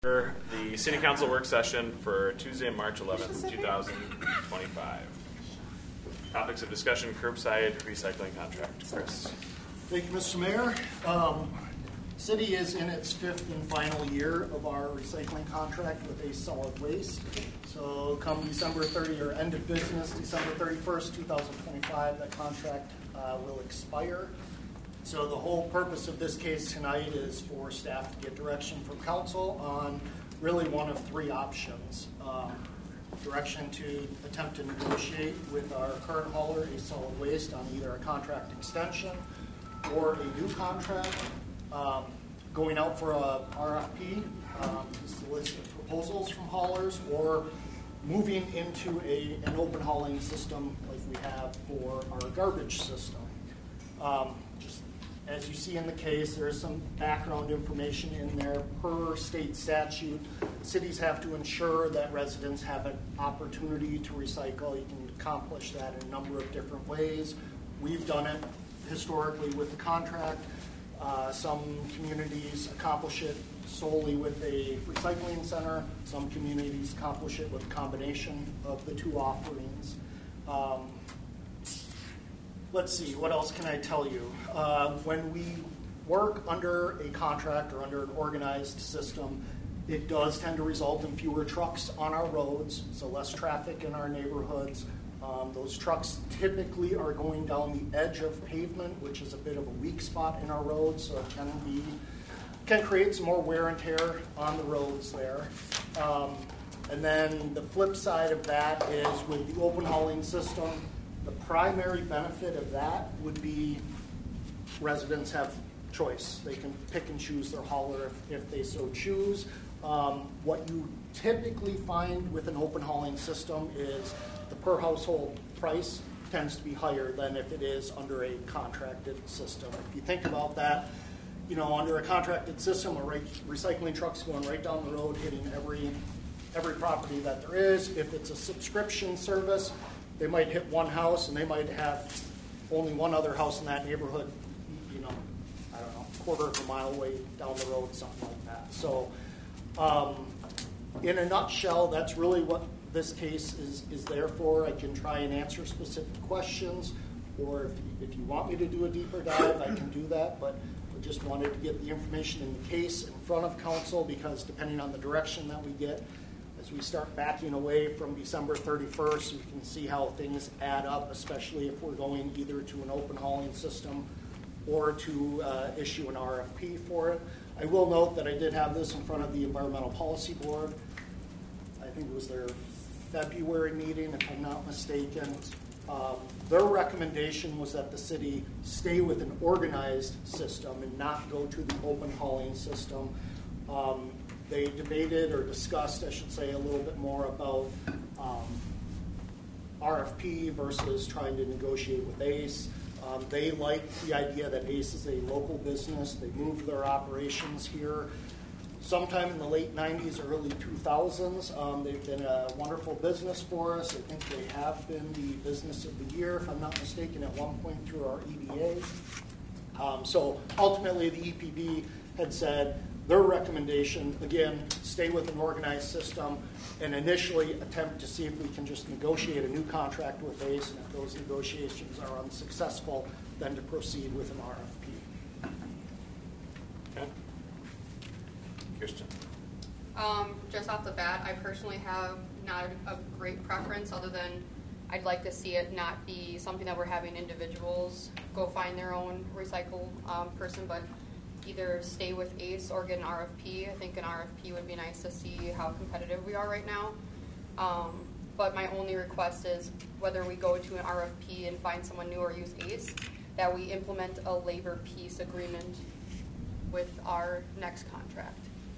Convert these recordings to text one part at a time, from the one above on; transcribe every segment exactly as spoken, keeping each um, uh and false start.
The City Council work session for Tuesday, March eleventh, two thousand twenty-five. Topics of discussion: curbside recycling contract. Chris. Thank you, Mister Mayor. Um, City is in its fifth and final year of our recycling contract with Ace Solid Waste. So come December thirtieth, or end of business, December thirty-first, two thousand twenty-five, that contract uh, will expire. So the whole purpose of this case tonight is for staff to get direction from council on really one of three options. Um, direction to attempt to negotiate with our current hauler, Ace Solid Waste, on either a contract extension or a new contract. Um, going out for a R F P, um, is the list of proposals from haulers, or moving into a, an open hauling system like we have for our garbage system. Um, just as you see in the case, there is some background information in there. Per state statute, cities have to ensure that residents have an opportunity to recycle. You can accomplish that in a number of different ways. We've done it historically with the contract. Uh, some communities accomplish it solely with a recycling center. Some communities accomplish it with a combination of the two offerings. Um, let's see, what else can I tell you? Uh, when we work under a contract or under an organized system, it does tend to result in fewer trucks on our roads, so less traffic in our neighborhoods. Um, those trucks typically are going down the edge of pavement, which is a bit of a weak spot in our roads, so it can be can create some more wear and tear on the roads there. Um, and then the flip side of that is with the open hauling system, the primary benefit of that would be residents have choice. They can pick and choose their hauler if, if they so choose. Um, what you typically find with an open hauling system is the per household price tends to be higher than if it is under a contracted system. If you think about that, you know, under a contracted system, a re- recycling truck's going right down the road, hitting every every property that there is. If it's a subscription service, they might hit one house and they might have only one other house in that neighborhood, you know, I don't know, quarter of a mile away down the road, something like that. So um, in a nutshell, that's really what this case is, is there for. I can try and answer specific questions, or if you, if you want me to do a deeper dive, I can do that, but I just wanted to get the information in the case in front of council, because depending on the direction that we get, as we start backing away from December thirty-first, you can see how things add up, especially if we're going either to an open hauling system or to uh, issue an R F P for it. I will note that I did have this in front of the Environmental Policy Board. I think it was their February meeting, if I'm not mistaken. Um, their recommendation was that the city stay with an organized system and not go to the open hauling system. Um, they debated or discussed, I should say, a little bit more about um, R F P versus trying to negotiate with Ace. Um, they like the idea that Ace is a local business. They moved their operations here sometime in the late nineties, early two thousands. Um, they've been a wonderful business for us. I think they have been the business of the year, if I'm not mistaken, at one point through our E D A. Um, so ultimately, the E P B had said their recommendation, again, stay with an organized system and initially attempt to see if we can just negotiate a new contract with Ace, and if those negotiations are unsuccessful, then to proceed with an R F P. Okay. Kirsten. Um, just off the bat, I personally have not a great preference, other than I'd like to see it not be something that we're having individuals go find their own recycle um, person, but either stay with Ace or get an R F P. I think an R F P would be nice to see how competitive we are right now. Um, but my only request is whether we go to an R F P and find someone new or use Ace, that we implement a labor peace agreement with our next contract.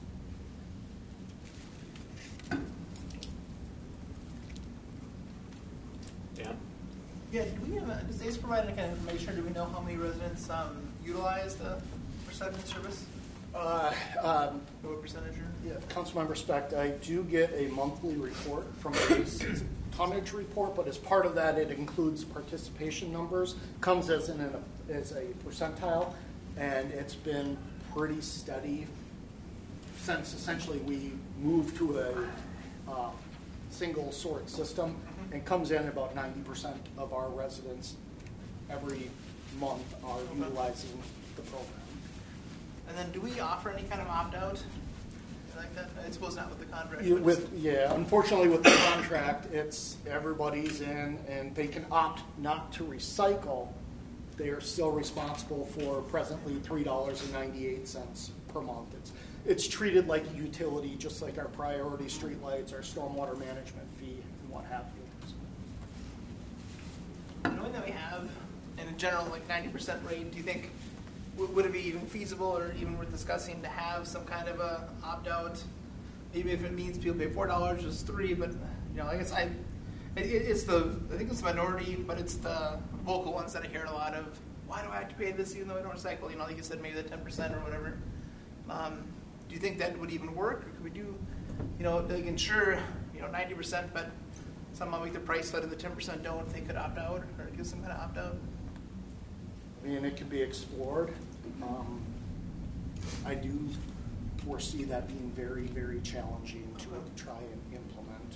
Dan? Yeah, do we have a, does Ace provide any kind of information, or do we know how many residents um, utilize the recycling service? Uh, um, What percentage? Or? yeah, Councilmember Specht, I do get a monthly report from Ace. It's a tonnage report, but as part of that, it includes participation numbers. Comes as in an, as a percentile, and it's been pretty steady since essentially we moved to a uh, single sort system, and comes in about ninety percent of our residents every month are Okay. utilizing the program. And then do we offer any kind of opt-out like that? I suppose not with the contract. You- but With, yeah, unfortunately with the contract, it's everybody's in and they can opt not to recycle. They are still responsible for presently three dollars and ninety-eight cents per month. It's, it's treated like a utility, just like our priority streetlights, our stormwater management fee, and what have you. knowing that we have, in a general, like ninety percent rate, do you think, w- would it be even feasible or even worth discussing to have some kind of a opt-out? Maybe if it means people pay four dollars, just three, but, you know, I guess I, it, it's the, I think it's the minority, but it's the vocal ones that I hear a lot of, why do I have to pay this even though I don't recycle? You know, like you said, maybe the ten percent or whatever. Um, do you think that would even work? Or could we do, you know, like insure, you know, ninety percent, but somehow make the price that of the ten percent don't, if they could opt out or give some kind of opt out? I mean, it could be explored. Um, I do foresee that being very, very challenging to try and implement.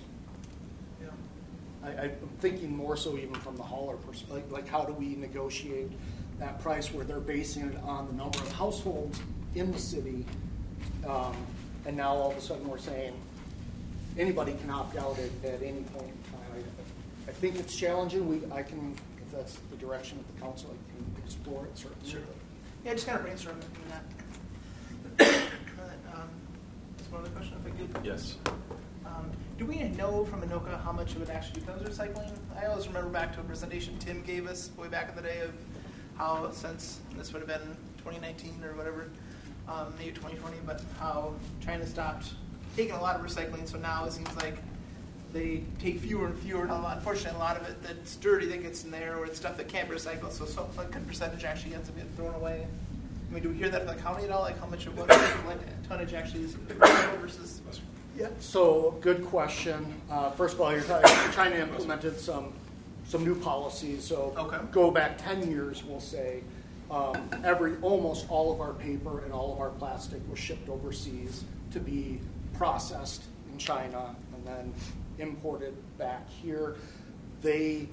Yeah. I, I'm thinking more so even from the hauler perspective, like how do we negotiate that price where they're basing it on the number of households in the city, um, and now all of a sudden we're saying anybody can opt out at, at any point in time. I, I think it's challenging. We, I can, if that's the direction of the council, I can explore it certainly. Sure. Yeah, just kind of brainstorm in that. um, Just one other question, if I could. Yes. Um, do we know from Anoka how much it would actually becomes recycling? I always remember back to a presentation Tim gave us way back in the day of how, since this would have been twenty nineteen or whatever, um, maybe twenty twenty, but how China stopped taking a lot of recycling, so now it seems like they take fewer and fewer, and a lot, unfortunately a lot of it that's dirty that gets in there, or it's stuff that can't be recycled, so, so a good percentage actually ends up getting thrown away. I mean, do we hear that from the county at all, like how much of what like tonnage actually is versus? Yeah, so good question. Uh, first of all, you're talking, China implemented some some new policies. So Okay. go back ten years, we'll say. Um, every almost all of our paper and all of our plastic was shipped overseas to be processed in China and then imported back here. They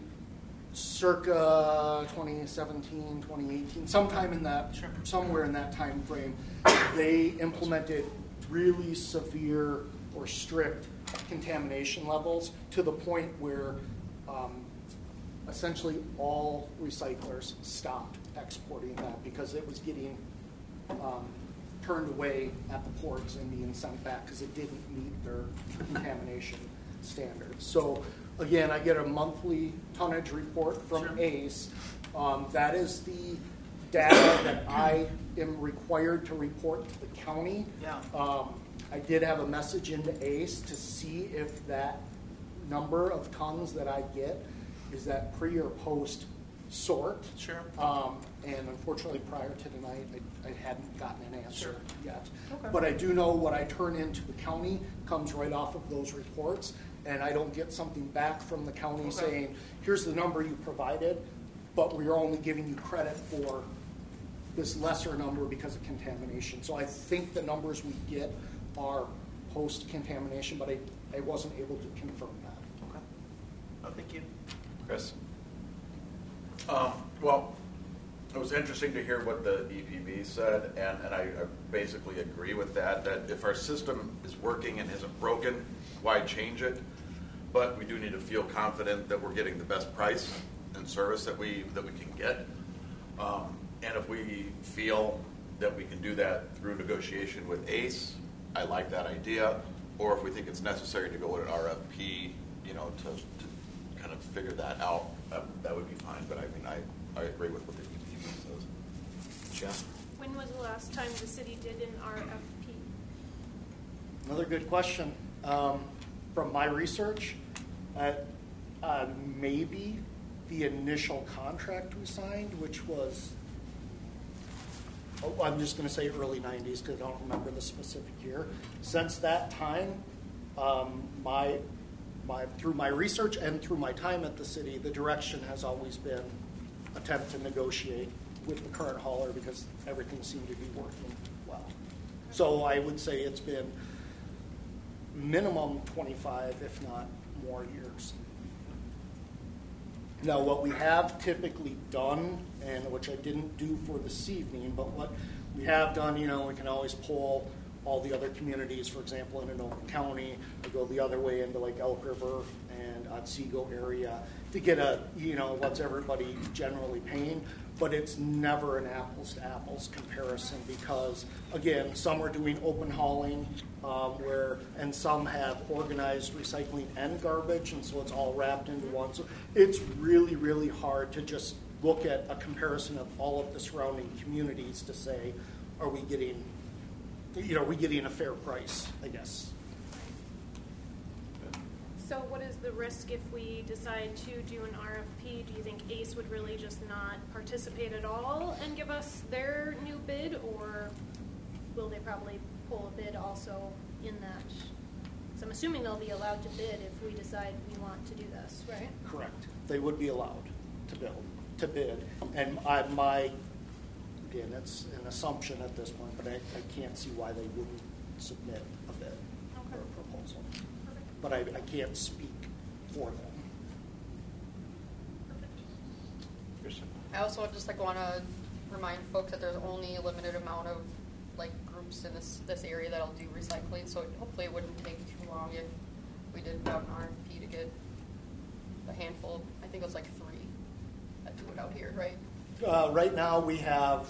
circa twenty seventeen, twenty eighteen, sometime in that, Sure. somewhere in that time frame, they implemented really severe or strict contamination levels to the point where um, essentially all recyclers stopped exporting that because it was getting um, turned away at the ports and being sent back because it didn't meet their contamination standards. So again, I get a monthly tonnage report from Sure. ACE. Um, that is the data that I am required to report to the county. Yeah. Um, I did have a message into ACE to see if that number of tons that I get is that pre or post sort. Sure. Um, and unfortunately, prior to tonight, I, I hadn't gotten an answer Sure. yet. Okay. But I do know what I turn into the county comes right off of those reports, and I don't get something back from the county Okay. saying, here's the number you provided, but we're only giving you credit for this lesser number because of contamination. So I think the numbers we get are post-contamination, but I, I wasn't able to confirm that. Okay. Oh, thank you. Chris? Um, well, it was interesting to hear what the E P B said, and, and I, I basically agree with that, that if our system is working and isn't broken, why change it? But we do need to feel confident that we're getting the best price and service that we, that we can get. Um, and if we feel that we can do that through negotiation with ACE, I like that idea. Or if we think it's necessary to go with an R F P, you know, to, to kind of figure that out, that, that would be fine. But I mean, I, I agree with what the E P B says. Jeff? When was the last time the city did an R F P? Another good question. Um, from my research, uh, uh, maybe the initial contract we signed, which was, oh, I'm just going to say early nineties because I don't remember the specific year. Since that time, um, my, my, through my research and through my time at the city, the direction has always been attempt to negotiate with the current hauler because everything seemed to be working well. So I would say it's been minimum twenty-five, if not more years. Now, what we have typically done, and which I didn't do for this evening, but what we have done, you know, we can always pull all the other communities, for example, in Anoka County, or go the other way into like Elk River and Otsego area to get a, you know, what's everybody generally paying, but it's never an apples to apples comparison because, again, some are doing open hauling um, where, and some have organized recycling and garbage, and so it's all wrapped into one. So it's really, really hard to just look at a comparison of all of the surrounding communities to say, are we getting, you know, are we getting a fair price, I guess. So what is the risk if we decide to do an R F P? Do you think ACE would really just not participate at all and give us their new bid, or will they probably pull a bid also in that? So I'm assuming they'll be allowed to bid if we decide we want to do this, right? Correct. They would be allowed to build, to bid. And I, my, again, it's an assumption at this point, but I, I can't see why they wouldn't submit a bid Okay. or a proposal. But I, I can't speak for them. Christian? I also just like want to remind folks that there's only a limited amount of like groups in this this area that'll do recycling. So hopefully it wouldn't take too long if we did put out an R F P to get a handful. I think it was like three that do it out here, right? Uh, right now we have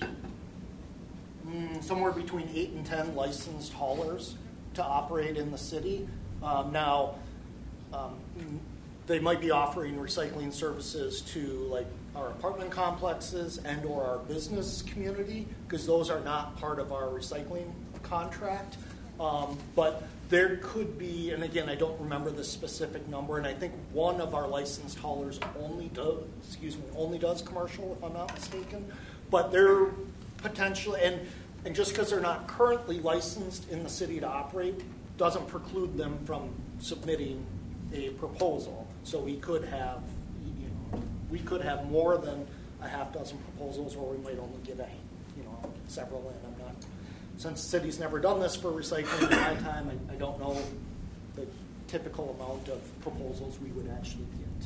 mm, somewhere between eight and ten licensed haulers to operate in the city. Um, now, um, they might be offering recycling services to like our apartment complexes and or our business community because those are not part of our recycling contract. Um, but there could be, and again, I don't remember the specific number, and I think one of our licensed haulers only does, excuse me, only does commercial, if I'm not mistaken. But they're potentially, and, and just because they're not currently licensed in the city to operate, doesn't preclude them from submitting a proposal. So we could have, you know, we could have more than a half dozen proposals, or we might only get a, you know, several in. I'm not, since the city's never done this for recycling in my time, I, I don't know the typical amount of proposals we would actually get.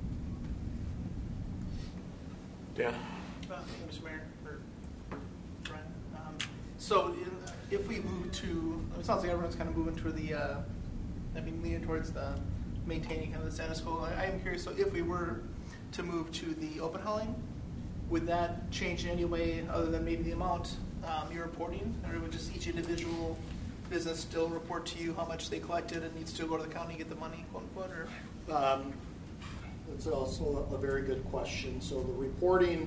Dan? Uh, Mister Mayor, or Brian. Um, so in, if we move to, it sounds like everyone's kind of moving toward the, uh, I mean, leaning towards the maintaining kind of the status quo. I, I am curious, so if we were to move to the open hauling, would that change in any way other than maybe the amount um, you're reporting? Or would just each individual business still report to you how much they collected and needs to go to the county and get the money, quote unquote? Or? Um, that's also a, a very good question. So the reporting,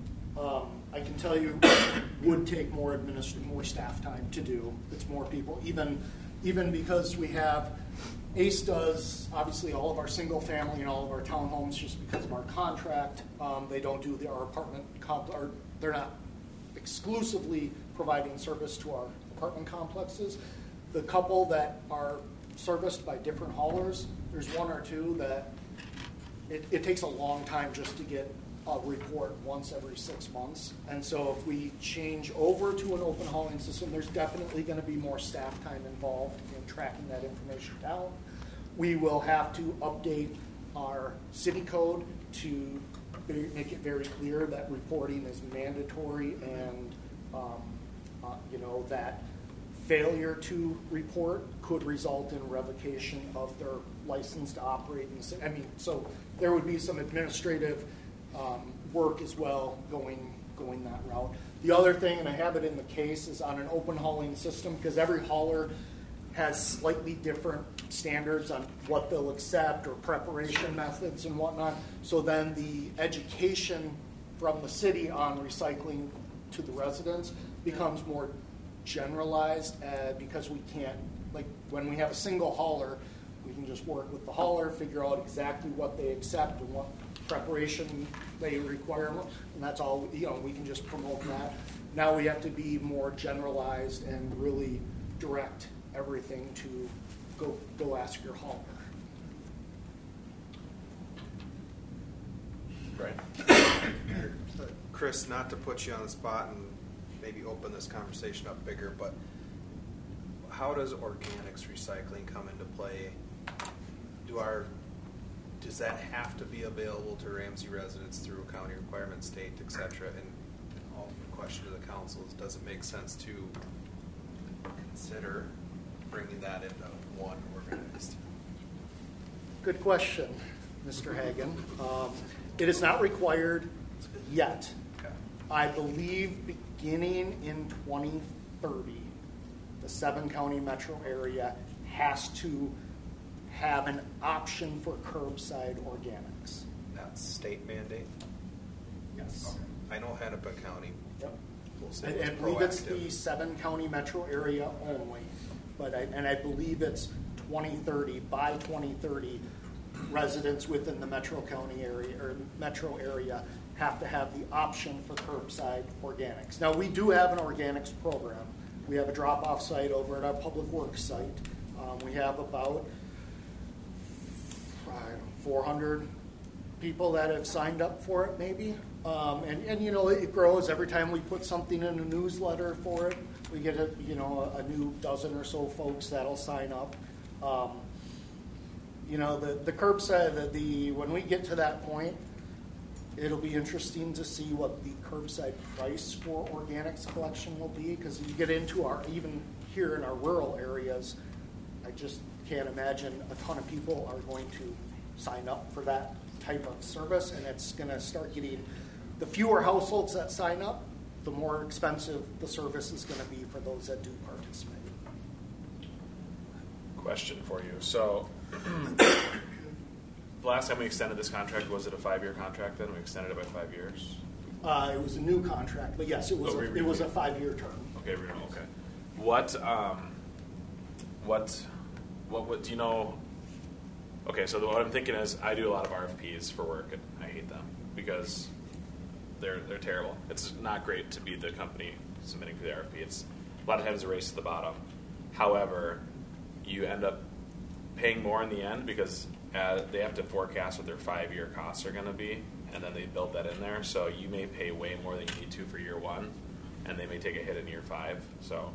um, I can tell you, would take more administ- more staff time to do. It's more people, even even because we have ACE does obviously all of our single family and all of our townhomes just because of our contract. Um, they don't do the, our apartment comp. Or they're not exclusively providing service to our apartment complexes. The couple that are serviced by different haulers, there's one or two that it, it takes a long time just to get a report once every six months. And so if we change over to an open hauling system, there's definitely going to be more staff time involved in tracking that information down. We will have to update our city code to be, make it very clear that reporting is mandatory and um, uh, you know, that failure to report could result in revocation of their license to operate in the city. I mean, so there would be some administrative um, work as well going going that route. The other thing, and I have it in the case, is on an open hauling system, because every hauler has slightly different standards on what they'll accept or preparation methods and whatnot. So then the education from the city on recycling to the residents becomes more generalized uh, because we can't, like when we have a single hauler, we can just work with the hauler, figure out exactly what they accept and what preparation they require, and that's all, you know, we can just promote that. Now we have to be more generalized and really direct everything to go go ask your hauler. Right. Chris, not to put you on the spot and maybe open this conversation up bigger, but how does organics recycling come into play? Do our, does that have to be available to Ramsey residents through county requirement, state, et cetera? And all the question to the council is, does it make sense to consider bringing that into one organized? Good question, Mister Hagan. Um, it is not required yet. Okay. I believe beginning in twenty thirty, the seven county metro area has to have an option for curbside organics. That's state mandate? Yes. I know Hennepin County. Yep. Will say I, was I believe it's the proactive. seven county metro area only, but I, and I believe it's twenty thirty. By twenty thirty, residents within the metro county area or metro area have to have the option for curbside organics. Now, we do have an organics program. We have a drop-off site over at our public works site. Um, we have about I don't know, four hundred people that have signed up for it, maybe. Um, and, and, you know, it grows. Every time we put something in a newsletter for it, we get, a, you know, a, a new dozen or so folks that'll sign up. Um, you know, the, the curbside, the, the, when we get to that point, it'll be interesting to see what the curbside price for organics collection will be, because you get into our, even here in our rural areas, I just can't imagine a ton of people are going to sign up for that type of service, and it's going to start getting, the fewer households that sign up, the more expensive the service is going to be for those that do participate. Question for you. So, the last time we extended this contract, was it a five-year contract then? We extended it by five years? Uh, it was a new contract, but yes, it was Oh, a, re- it was a five-year term. Okay, renewal, okay. What, um, what, what, what, do you know, okay, so the, what I'm thinking is, I do a lot of R F Ps for work, and I hate them, because they're, they're terrible. It's not great to be the company submitting for the R F P. It's a lot of times a race to the bottom. However, you end up paying more in the end, because uh, they have to forecast what their five-year costs are going to be, and then they build that in there. So you may pay way more than you need to for year one, and they may take a hit in year five. So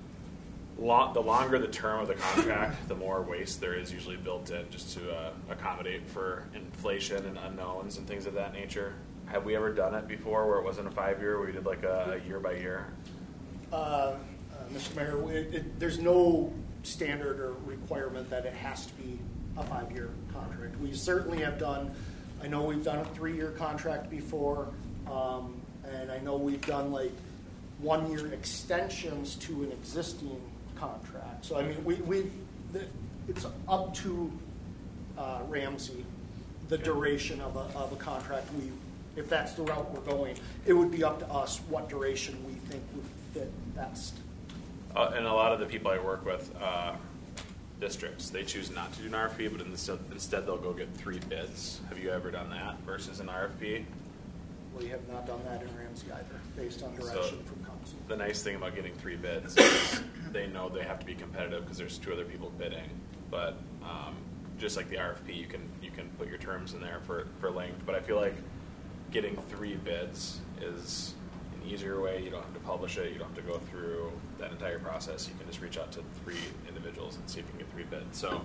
long, the longer the term of the contract, the more waste there is usually built in, just to uh, accommodate for inflation and unknowns and things of that nature. Have we ever done it before where it wasn't a five-year, where we did like a, a year by year? Uh, uh, Mister Mayor, it, it, there's no standard or requirement that it has to be a five-year contract. We certainly have done, I know we've done a three-year contract before, um, and I know we've done like one-year extensions to an existing contract. So I mean, we, we the, it's up to uh, Ramsey, the duration of a, of a contract. We, if that's the route we're going, it would be up to us what duration we think would fit best. Uh, and a lot of the people I work with, uh, districts, they choose not to do an R F P, but instead, instead they'll go get three bids. Have you ever done that versus an R F P? We have not done that in Ramsey either, based on direction So, from council. The nice thing about getting three bids is they know they have to be competitive because there's two other people bidding. But um, just like the R F P, you can you can put your terms in there for, for length. But I feel like getting three bids is an easier way. You don't have to publish it. You don't have to go through that entire process. You can just reach out to three individuals and see if you can get three bids. So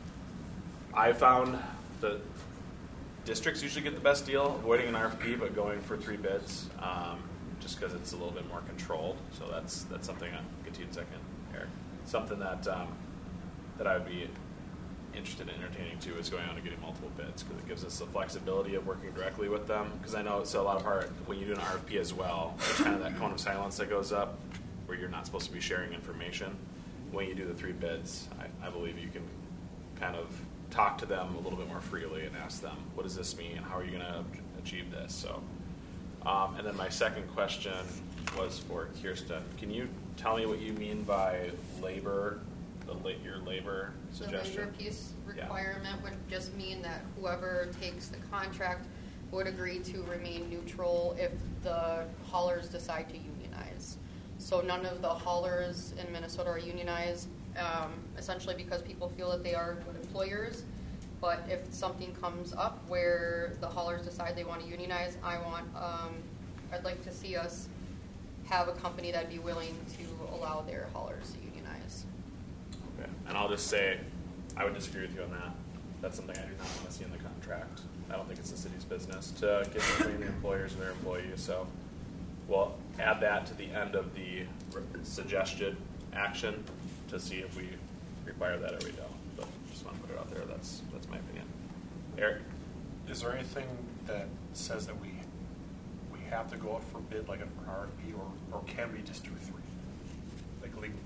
I found that districts usually get the best deal, avoiding an R F P, but going for three bids, um, just because it's a little bit more controlled. So that's that's something I'll get to you in a second, Eric. Something that um, that I would be interested in entertaining too is going on and getting multiple bids, because it gives us the flexibility of working directly with them. Because I know it's a lot of part when you do an R F P as well, there's kind of that cone of silence that goes up where you're not supposed to be sharing information. When you do the three bids, I, I believe you can kind of talk to them a little bit more freely and ask them, what does this mean? How are you going to achieve this? So, um, and then my second question was for Kirsten. Can you tell me what you mean by labor, the la- your labor suggestion? The labor piece requirement yeah. would just mean that whoever takes the contract would agree to remain neutral if the haulers decide to unionize. So none of the haulers in Minnesota are unionized, um, essentially because people feel that they are good employers. But if something comes up where the haulers decide they want to unionize, I want, um, I'd like to see us have a company that'd be willing to allow their haulers to unionize. and I'll just say, I would disagree with you on that. That's something I do not want to see in the contract. I don't think it's the city's business to get between the employers and their employees, so we'll add that to the end of the suggested action to see if we require that or we don't. But just want to put it out there. That's that's my opinion. Eric? Is there anything that says that we we have to go out for bid like an R F P, or, or can we just do three, like legally?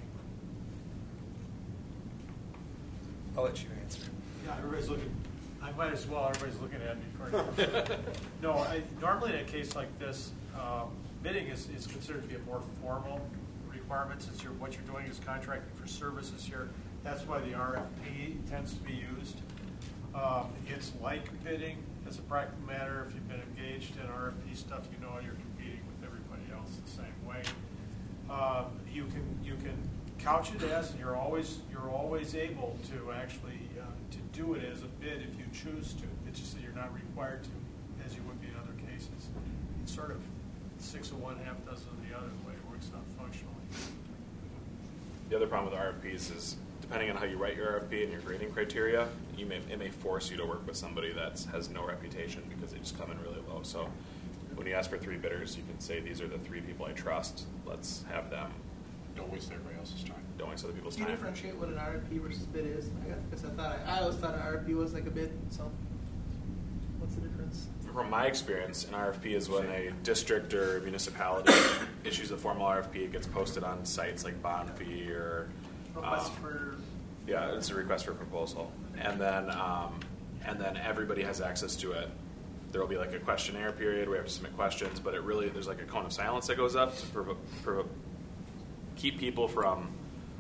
I'll let you answer. Yeah, everybody's looking, I might as well, everybody's looking at me. For no, I, normally in a case like this, um, bidding is, is considered to be a more formal requirement, since you're, what you're doing is contracting for services here. That's why the R F P tends to be used. Um, it's like bidding as a practical matter. If you've been engaged in R F P stuff, you know you're competing with everybody else the same way. Um, you can you can couch it as, and you're always you're always able to actually uh, to do it as a bid if you choose to. It's just that you're not required to, as you would be in other cases. It's sort of six of one, half dozen of the other, the way it works out functionally. The other problem with R F Ps is, depending on how you write your R F P and your grading criteria, you may it may force you to work with somebody that has no reputation because they just come in really low. So when you ask for three bidders, you can say, these are the three people I trust. Let's have them. Don't waste everybody else's time. Don't waste other people's Do you time. differentiate what an R F P versus bid is? I guess I thought I, I always thought an R F P was like a bid. So what's the difference? From my experience, an R F P is when a district or municipality issues a formal R F P. It gets posted on sites like Bonfy or Request um, for yeah, it's a request for proposal, and then um, and then everybody has access to it. There will be like a questionnaire period where we have to submit questions, but it really there's like a cone of silence that goes up to provo- provo- keep people from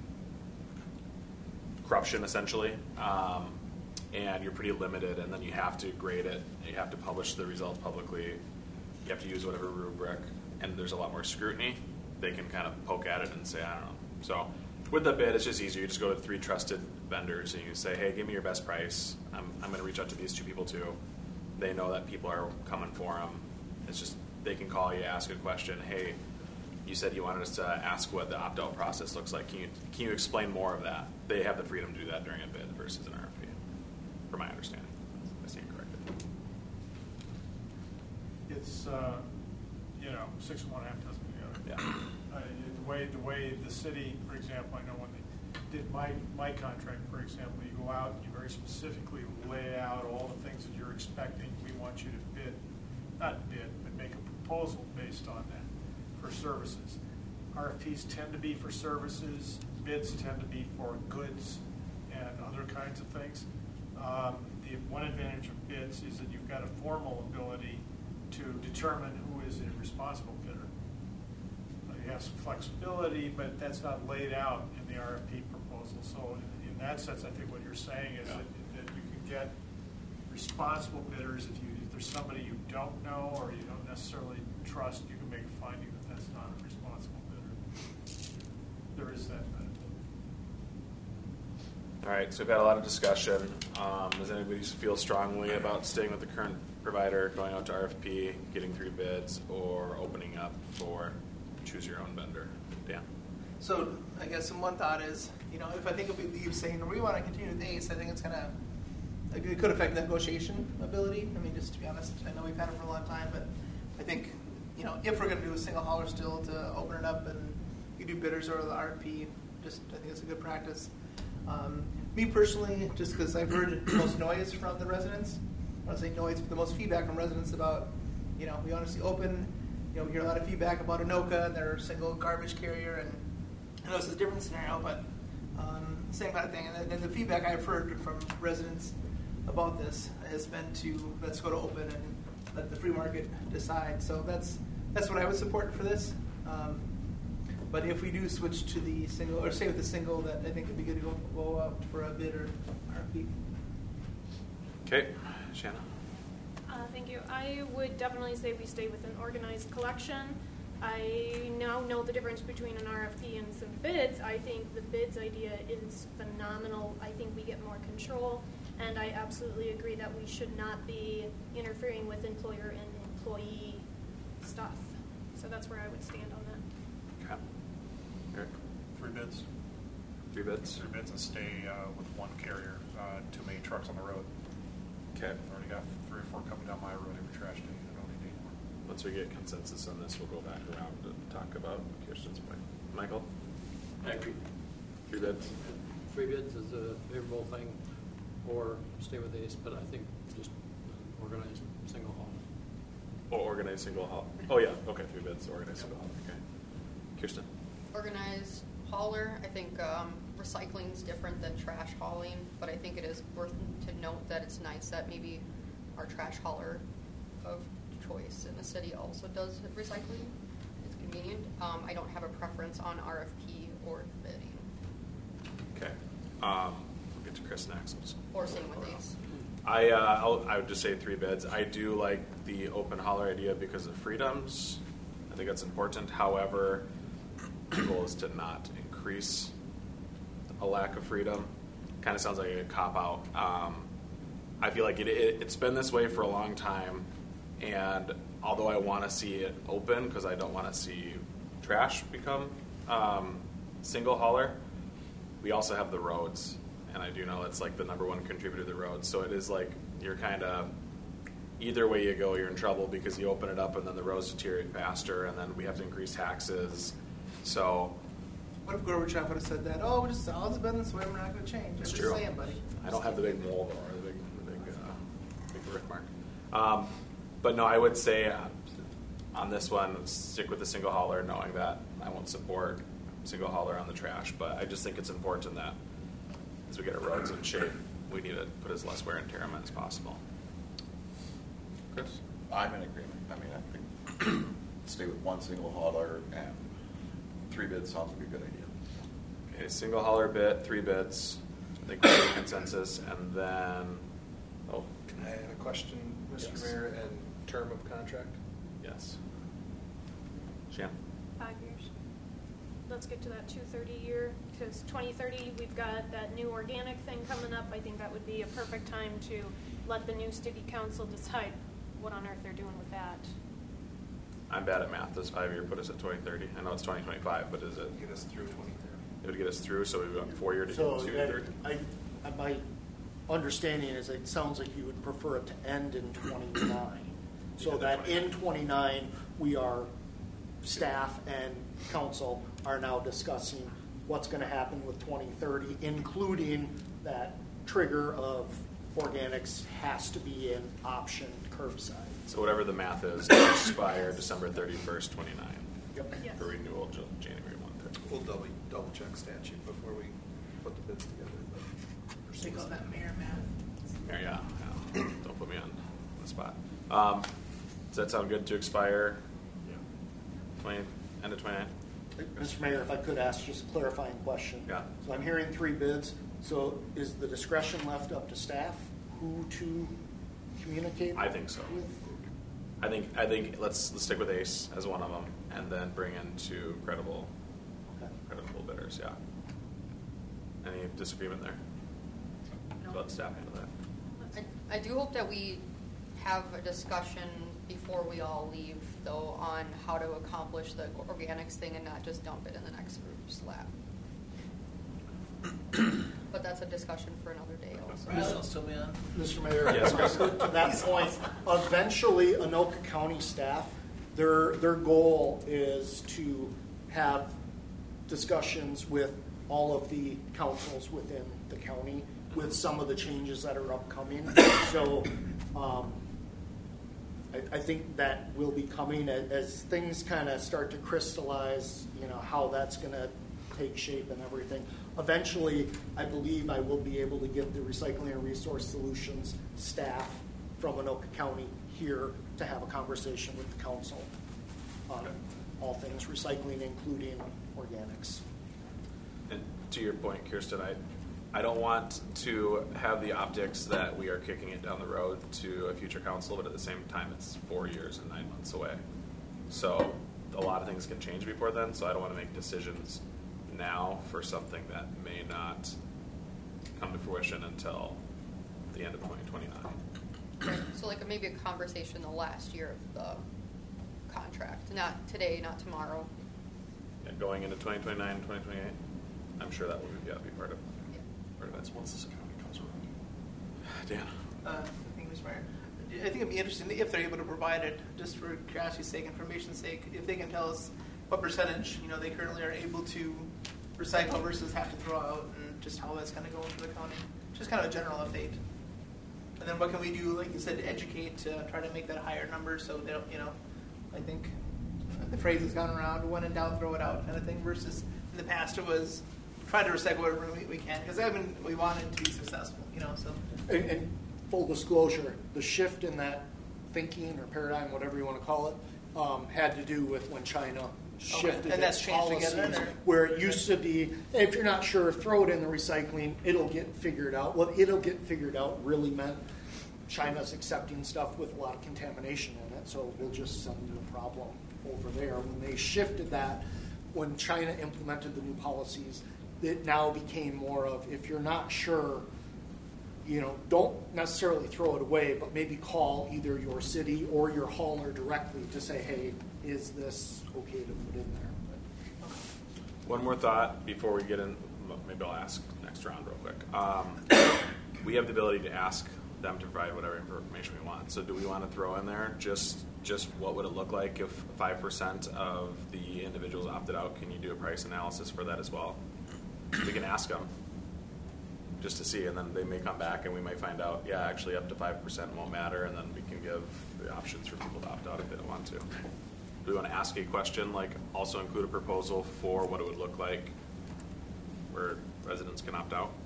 corruption, essentially. Um, and you're pretty limited, and then you have to grade it. You have to publish the results publicly. You have to use whatever rubric, and there's a lot more scrutiny. They can kind of poke at it and say, I don't know. So with the bid, it's just easier. You just go to three trusted vendors, and you say, hey, give me your best price. I'm, I'm going to reach out to these two people, too. They know that people are coming for them. It's just they can call you, ask a question. Hey, you said you wanted us to ask what the opt-out process looks like. Can you, can you explain more of that? They have the freedom to do that during a bid versus an R F P, from my understanding. I stand corrected. It's uh, you know six of one, half dozen of the other. Yeah. Uh, the way the way the city, for example, I know when they did my my contract, for example, you go out and you very specifically lay out all the things that you're expecting. We want you to bid, not bid, but make a proposal based on that for services. R F Ps tend to be for services. Bids tend to be for goods and other kinds of things. Um, the one advantage of bids is that you've got a formal ability to determine who is a responsible bidder. Uh, you have some flexibility, but that's not laid out in the R F P proposal. So in, in that sense, I think what you're saying is Yeah. that, that you can get responsible bidders if you if there's somebody you don't know or you don't necessarily trust, you can make a finding that that's not a responsible bidder. There is that benefit. All right, so we've had a lot of discussion. Um, does anybody feel strongly about staying with the current provider, going out to R F P, getting three bids, or opening up for choose your own vendor? Dan? So I guess some one thought is, you know, if I think if we leave saying we want to continue with ACE, I think it's gonna it could affect the negotiation ability. I mean, just to be honest, I know we've had it for a long time, but I think, you know, if we're gonna do a single hauler still to open it up and you do bidders or the R F P, just I think it's a good practice. Um, me personally, just because I've heard the most noise from the residents, I don't say noise, but the most feedback from residents about, you know, we want to see open. You know, we hear a lot of feedback about Anoka and their single garbage carrier, and I know it's a different scenario, but um, same kind of thing. And then the feedback I've heard from residents about this has been to let's go to open and let the free market decide. So that's that's what I would support for this. Um, But if we do switch to the single, or stay with the single, that I think it'd be good to go, go out for a bid or R F P. Okay, Shanna? Uh, thank you. I would definitely say we stay with an organized collection. I now know the difference between an R F P and some bids. I think the bids idea is phenomenal. I think we get more control, and I absolutely agree that we should not be interfering with employer and employee stuff. So that's where I would stand on that. Okay. Eric? Three bids. three bids? Three bids and stay uh, with one carrier, uh, too many trucks on the road. Okay. Already got three or four coming down my road every trash day. I don't need any more. Once we get consensus on this, we'll go back around and talk about Kirsten's point. Michael? I agree. Three bids? Three bids is a favorable thing, or stay with ACE, but I think just organize single haul. Oh, organized single haul. Oh, yeah. Okay, three bids, organized single haul. Okay. Kirsten? Organized hauler, I think um, recycling is different than trash hauling, but I think it is worth to note that it's nice that maybe our trash hauler of choice in the city also does recycling. It's convenient. Um, I don't have a preference on R F P or bidding. Okay. Um, we'll get to Chris next. I'll just Or same with these. I, uh, I'll, I would just say three bids. I do like the open hauler idea because of freedoms. I think that's important. However, the goal is to not increase a lack of freedom. Kind of sounds like a cop-out. Um, I feel like it, it, it's been this way for a long time, and although I want to see it open because I don't want to see trash become um, single hauler, we also have the roads, and I do know it's like the number one contributor to the roads. So it is like you're kind of either way you go, you're in trouble because you open it up and then the roads deteriorate faster, and then we have to increase taxes. So What if Gorbachev would have said that? Oh, we just all it's been this way. We're not going to change. I'm it's just true. saying, buddy. I don't have the big mole though, or the big, the big, uh, big brick mark. Um, but no, I would say uh, on this one, stick with the single hauler, knowing that I won't support single hauler on the trash. But I just think it's important that as we get our roads in shape, we need to put as less wear and tear on them as possible. Chris? I'm in agreement. I mean, I think stay with one single hauler, and three bids sounds like a good idea. Okay, single hauler bid, three bids. I think we have a consensus, and then oh, Can I add a question, Mister Yes. Mayor, and term of contract? yes, Shan. Five years. Let's get to that two thirty year, because twenty thirty, we've got that new organic thing coming up. I think that would be a perfect time to let the new city council decide what on earth they're doing with that. I'm bad at math. Does five year put us at twenty thirty? I know it's twenty twenty-five, but is it? Get us through twenty thirty. It would get us through, so we went four year to So get to that- thirty. I, I- my understanding is it sounds like you would prefer it to end in twenty-nine. So Yeah, that in twenty-nine, we are, staff and council are now discussing what's going to happen with twenty thirty, including that trigger of organics has to be an option curbside. So whatever the math is, to expire December thirty-first, twenty-nine. Yep. Yes. For renewal Jan- January first. We'll double, double check statute before we put the bids together. but- Take all that mayor math. Yeah, yeah. Don't put me on the spot. Um, does that sound good to expire? Twenty, end of twenty-nine? Mister Mayor, if I could ask just a clarifying question. Yeah. So I'm hearing three bids. So is the discretion left up to staff who to communicate I think so. with? I think I think let's let's stick with ACE as one of them, and then bring in two credible, Okay. credible bidders. Yeah. Any disagreement there? No. Let staff handle that. I, I do hope that we have a discussion before we all leave, though, on how to accomplish the organics thing and not just dump it in the next group's lap. But that's a discussion for another day also. Brad will still be on. Mister Mayor, Yes, Chris. to that point, eventually Anoka County staff, their, their goal is to have discussions with all of the councils within the county with some of the changes that are upcoming. So um, I, I think that will be coming as, as things kind of start to crystallize, you know, how that's going to take shape and everything. Eventually, I believe I will be able to get the Recycling and Resource Solutions staff from Anoka County here to have a conversation with the council on all things recycling, including organics. And to your point, Kirsten, I, I don't want to have the optics that we are kicking it down the road to a future council, but at the same time, it's four years and nine months away. So a lot of things can change before then, so I don't want to make decisions now for something that may not come to fruition until the end of twenty twenty-nine. So like maybe a conversation the last year of the contract, not today, not tomorrow. And going into twenty twenty-nine, twenty twenty-eight? I'm sure that will be, yeah, be part of part of That's it. once this county comes around. Dan. Uh, thank you, Mister Mayor. I think it'd be interesting if they're able to provide it, just for curiosity's sake, information's sake, if they can tell us what percentage, you know, they currently are able to recycle versus have to throw out, and just how that's kind of going for the county. Just kind of a general update. And then what can we do, like you said, to educate, to try to make that a higher number so they don't, you know, I think the phrase has gone around, when in doubt, throw it out kind of thing, versus in the past it was try to recycle whatever we, we can, because I mean, we wanted to be successful, you know, so. And, and full disclosure, the shift in that thinking or paradigm, whatever you want to call it, um, had to do with when China shifted And that's its changed policies, again, or- where it used to be, if you're not sure, throw it in the recycling, it'll get figured out. Well, it'll get figured out really meant China's accepting stuff with a lot of contamination in it, so we'll just send the problem over there. When they shifted that, when China implemented the new policies, it now became more of, if you're not sure, you know, don't necessarily throw it away, but maybe call either your city or your hauler directly to say, hey, is this okay to put in there? One more thought before we get in. Maybe I'll ask next round real quick. Um, we have the ability to ask them to provide whatever information we want. So do we want to throw in there just just what would it look like if five percent of the individuals opted out? Can you do a price analysis for that as well? We can ask them just to see, and then they may come back and we might find out, yeah, actually up to five percent won't matter, and then we can give the options for people to opt out if they don't want to. Do we want to ask a question, like also include a proposal for what it would look like where residents can opt out?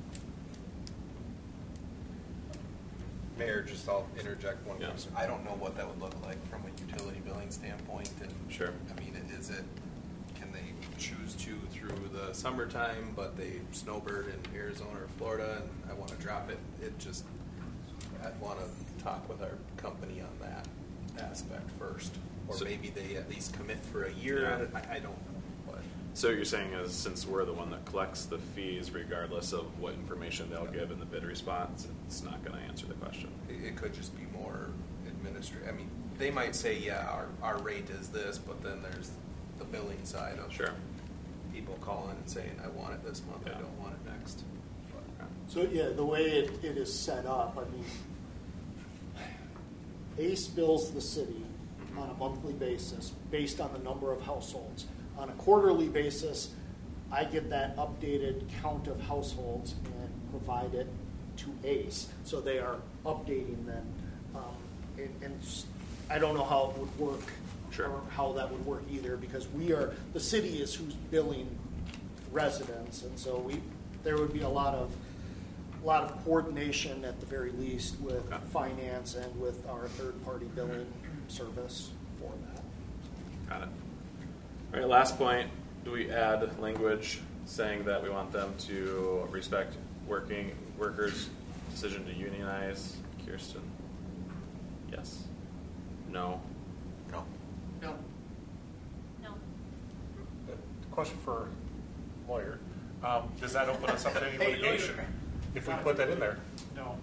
Mayor, just I'll interject one Yeah. question. I don't know what that would look like from a utility billing standpoint. And Sure. I mean, is it, can they choose to through the summertime, but they snowbird in Arizona or Florida, and I want to drop it? It just, I'd want to talk with our company on that aspect first. Or So- maybe they at least commit for a year. Yeah. I, I don't know. But So what you're saying is, since we're the one that collects the fees, regardless of what information they'll give in the bid response, it's not going to answer the question. it, it could just be more administrative. I mean, they might say, yeah, our, our rate is this, but then there's the billing side of Sure. people calling and saying, I want it this month, Yeah. I don't want it next. Okay. So, yeah, the way it, it is set up, I mean, ACE bills the city on a monthly basis based on the number of households. On a quarterly basis, I get that updated count of households and provide it to ACE. So they are updating them. Um, and, and s- I don't know how it would work, Sure. or how that would work either, because we are, the city is who's billing residents, and so we, there would be a lot of, a lot of coordination at the very least with Okay. finance and with our third-party billing service for that. Got it. All right, last point. Do we add language saying that we want them to respect working workers' decision to unionize? Kirsten? Yes. No. No. No. No. Question for lawyer. Um, does that open us up to any Hey, litigation lawyer. if we put that in there? No.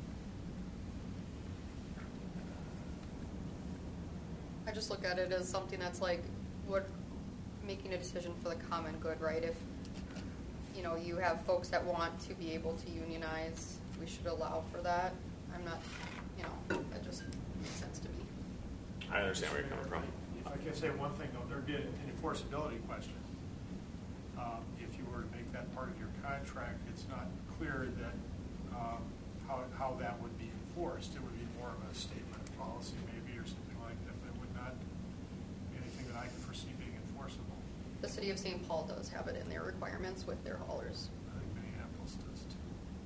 I just look at it as something that's like, what, making a decision for the common good, right? If, you know, you have folks that want to be able to unionize, we should allow for that. I'm not, you know, that just makes sense to me. I understand where you're coming from. If I can say one thing, though, there'd be an enforceability question. Um, If you were to make that part of your contract, it's not clear that, um, how, how that would be enforced. It would be more of a statement of policy maybe, or something like that, but it would not be anything that I can foresee being enforceable. The city of Saint Paul does have it in their requirements with their haulers. I think Minneapolis does too.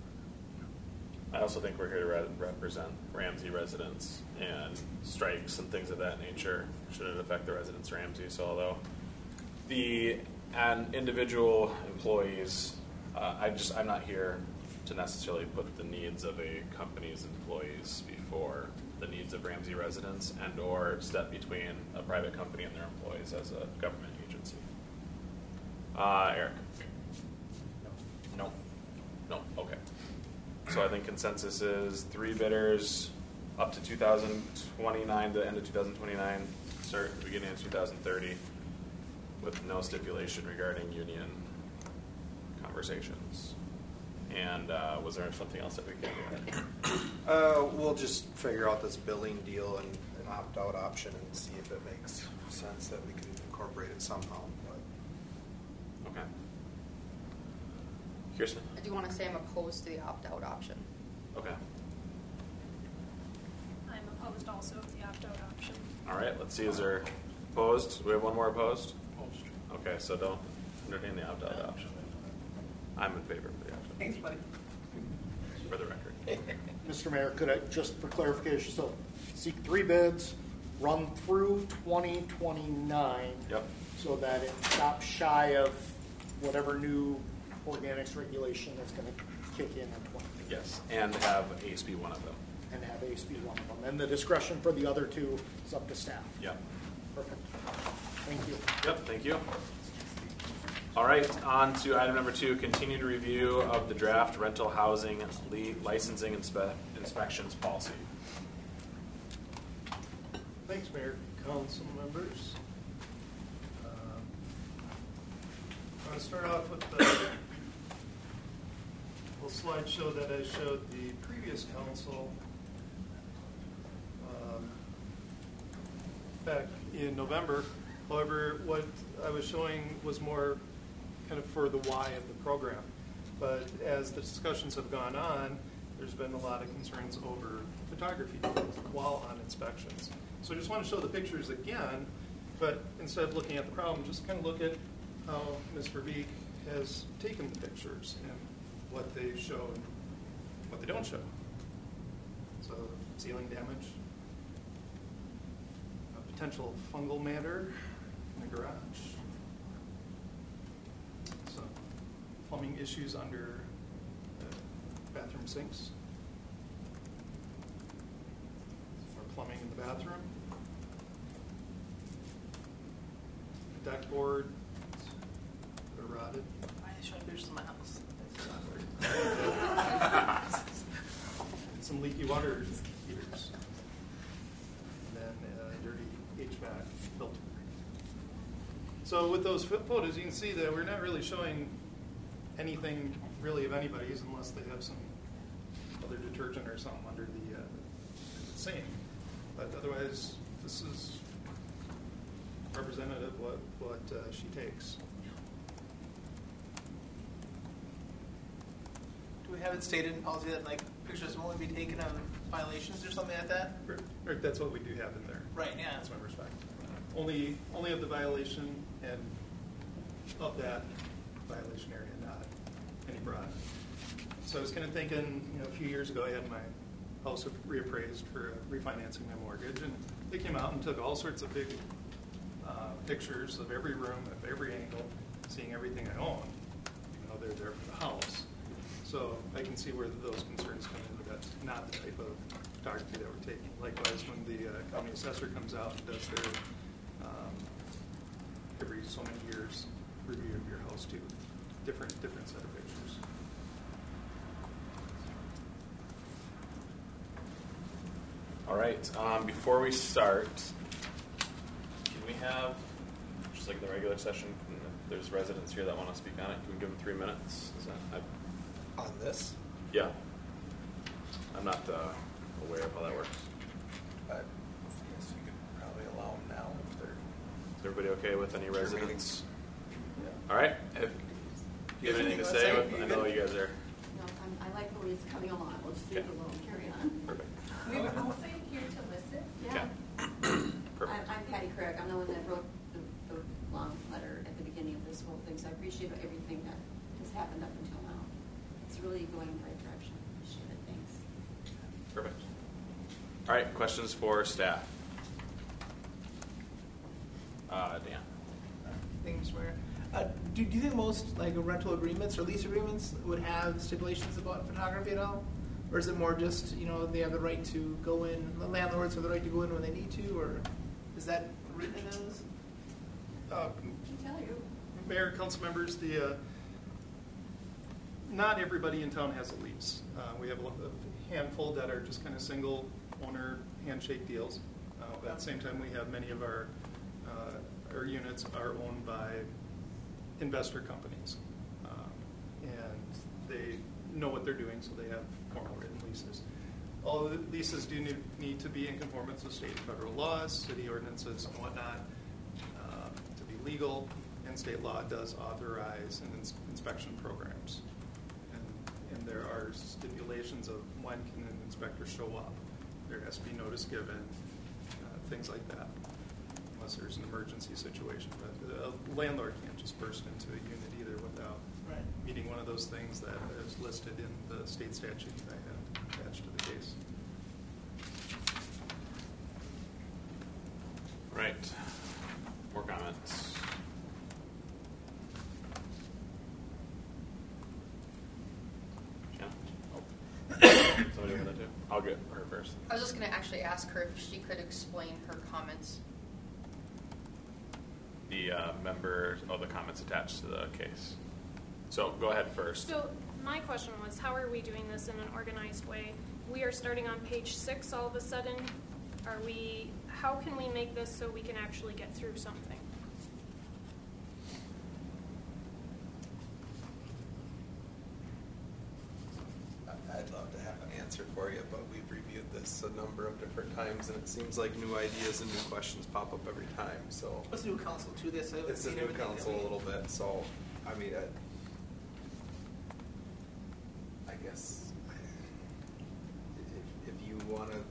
I also think we're here to re- represent Ramsey residents, and strikes and things of that nature shouldn't affect the residents of Ramsey. So although the and individual employees, uh, I just I'm not here to necessarily put the needs of a company's employees before the needs of Ramsey residents, and or step between a private company and their employees as a government agency. Uh, Eric? No. No. Okay. So I think consensus is three bidders up to two thousand twenty-nine, the end of two thousand twenty-nine, start at the beginning of two thousand thirty, with no stipulation regarding union conversations. And uh, was there something else that we could do? Uh, we'll just figure out this billing deal and an opt-out option and see if it makes sense that we can incorporate it somehow. But Okay. Kirsten? I do want to say I'm opposed to the opt-out option. Okay. I'm opposed also to the opt-out option. All right, let's see. Is there opposed? We have one more opposed? Opposed. Okay, so don't entertain the opt-out option. I'm in favor of the opt-out. Thanks, buddy. For the record. Mister Mayor, could I, just for clarification, so seek three bids, run through twenty twenty-nine. Yep. So that it stops shy of whatever new organics regulation that's going to kick in in twenty. Yes, and have ACE be one of them. And have ACE be one of them. And the discretion for the other two is up to staff. Yep. Perfect. Thank you. Yep, thank you. All right, on to item number two, continued review of the draft rental housing li- licensing inspe- inspections policy. Thanks, Mayor, council members. Um, I'm going to start off with the little slideshow that I showed the previous council um, back in November. However, what I was showing was more kind of for the why of the program. But as the discussions have gone on, there's been a lot of concerns over photography while on inspections. So I just want to show the pictures again, but instead of looking at the problem, just kind of look at how Miz Verbeek has taken the pictures and what they show and what they don't show. So ceiling damage, a potential fungal matter in the garage, some plumbing issues under the bathroom sinks, more plumbing in the bathroom, the deck board are rotted. Why are you showing pictures of my house? And some leaky water heaters. And then uh, dirty H V A C filter. So with those photos, you can see that we're not really showing anything really of anybody's unless they have some other detergent or something under the uh, sink. But otherwise, this is representative of what, what uh, she takes. Do we have it stated in policy that like pictures will only be taken of violations or something like that? Or, or that's what we do have in there. Right, yeah. That's my respect. Only, only of the violation and of that violation area, not any broad. So I was kind of thinking, you know, a few years ago I had my house reappraised for refinancing my mortgage, and they came out and took all sorts of big uh, pictures of every room, of every angle, seeing everything I own, even though they're there for the house. So I can see where those concerns come in, but that's not the type of photography that we're taking. Likewise, when the uh, county assessor comes out and does their um, every so many years review of your house too, different different set of pictures. All right, um, before we start, can we have, just like the regular session, if there's residents here that want to speak on it, can we give them three minutes? Is that, I, on this, yeah. I'm not uh, aware of how that works. I guess you could probably allow them now if they're. Is everybody okay with any Your residents? meetings. All right. If, do you have anything to say? With, I know you guys are. No, I'm, I like the way it's coming along. We'll just leave Okay. it alone. Carry on. Perfect. We were also here to listen. Okay. I'm, Perfect. I'm Patty Craig. I'm the one that wrote the, the long letter at the beginning of this whole thing. So I appreciate everything that has happened up until now. It's really going in the right direction. Appreciate it. Thanks. Perfect. All right. Questions for staff? Uh, Dan. Thanks, Mayor. Uh, do, do you think most like rental agreements or lease agreements would have stipulations about photography at all? Or is it more just, you know, they have the right to go in, the landlords have the right to go in when they need to, or is that written in those? Uh, I tell you. Mayor, council members, the uh, not everybody in town has a lease. Uh, we have a, a handful that are just kind of single owner handshake deals. Uh, but at the same time, we have many of our uh, our units are owned by investor companies, um, they know what they're doing, so they have formal written leases. All the leases do need, need to be in conformance with state and federal laws, city ordinances, and whatnot, uh, to be legal. And state law does authorize an ins- inspection programs. And, and there are stipulations of when can an inspector show up. There has to be notice given, uh, things like that, unless there's an emergency situation. But a landlord can't just burst into a unit either without Right. meeting one of those things that is listed in the state statute that I had attached to the case. Right. More comments? Yeah. Oh. Somebody over there too? I'll get her first. I was just going to actually ask her if she could explain her comments. The uh, member, oh, the comments attached to the case. So go ahead first. So my question was, how are we doing this in an organized way? We are starting on page six all of a sudden. Are we, how can we make this so we can actually get through something? I'd love to have an answer for you, but we've reviewed this a number of different times, and it seems like new ideas and new questions pop up every time, so. Let's do council to this. I haven't It's a seen new everything that council we- a little bit, so, I mean, I, I guess, if, if you want to,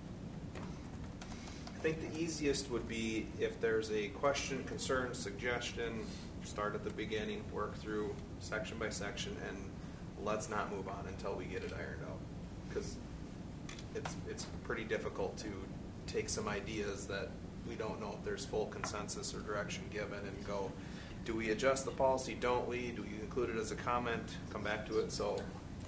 I think the easiest would be if there's a question, concern, suggestion, start at the beginning, work through section by section, and let's not move on until we get it ironed out. Because it's, it's pretty difficult to take some ideas that we don't know if there's full consensus or direction given and go, do we adjust the policy, don't we? Do we include it as a comment, come back to it? So,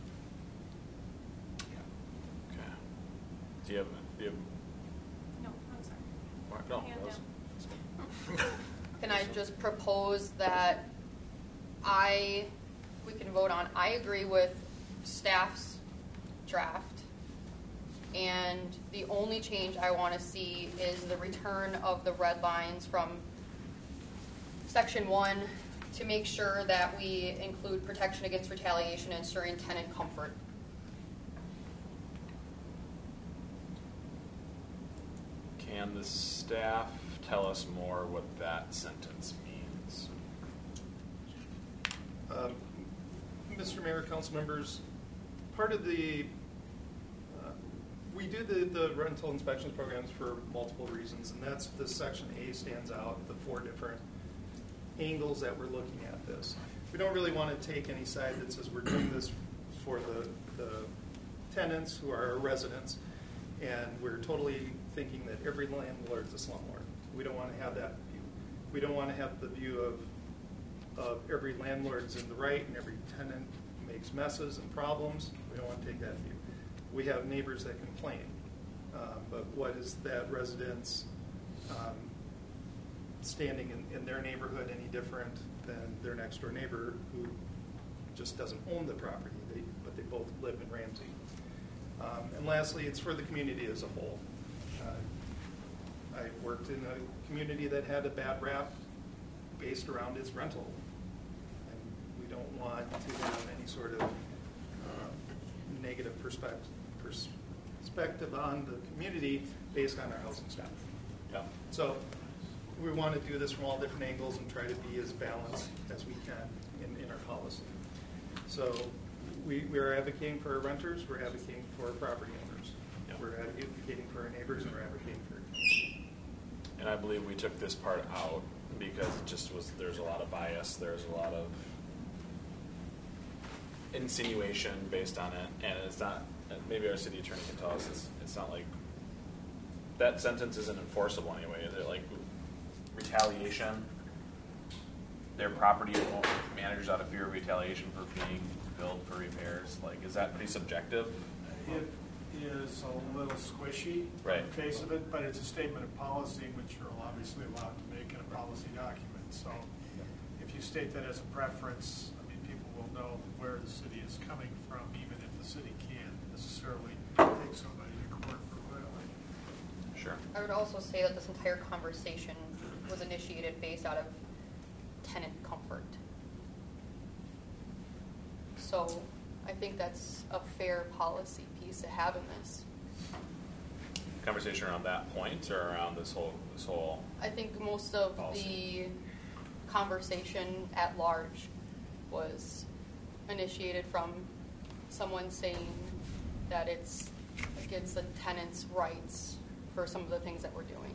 yeah. Okay. Do you have, do you have, No, I'm sorry. what? No. Hand that was- down. Can I just propose that I, we can vote on, I agree with staff's draft, and the only change I want to see is the return of the red lines from section one to make sure that we include protection against retaliation and ensuring tenant comfort. Can the staff tell us more what that sentence means? Um, Mister Mayor, council members, part of the, uh, we do the, the rental inspections programs for multiple reasons, and that's the section A stands out, the four different angles that we're looking at this. We don't really want to take any side that says we're doing this for the, the tenants who are our residents, and we're totally thinking that every landlord's a slumlord. We don't want to have that view. We don't want to have the view of of every landlord's in the right and every tenant makes messes and problems. We don't want to take that view. We have neighbors that complain, uh, but what is that resident's um, standing in, in their neighborhood any different than their next door neighbor who just doesn't own the property, they, but they both live in Ramsey. Um, and lastly, it's for the community as a whole. Uh, I worked in a community that had a bad rap based around its rental. And we don't want to have any sort of uh, negative perspective, perspective on the community based on our housing staff. Yeah. So we want to do this from all different angles and try to be as balanced as we can in, in our policy. So we, we are advocating for our renters, we're advocating for our property owners. Yeah. We're advocating for our neighbors, and we're advocating for And I believe we took this part out because it just was, there's a lot of bias, there's a lot of insinuation based on it, and it's not, and maybe our city attorney can tell us, it's, it's not like, that sentence isn't enforceable anyway. They're like retaliation, their property managers out of fear of retaliation for being billed for repairs, like, is that pretty subjective? It is a little squishy Right. on the face of it, but it's a statement of policy, which you're obviously allowed to make in a policy document. So if you state that as a preference, I mean, people will know where the city is coming from, even if the city can't necessarily take somebody to court for violating. Sure. I would also say that this entire conversation was initiated based out of tenant comfort. So think that's a fair policy piece to have in this. Conversation around that point or around this whole this whole. I think most of policy. the conversation at large was initiated from someone saying that it's against the tenants' rights for some of the things that we're doing.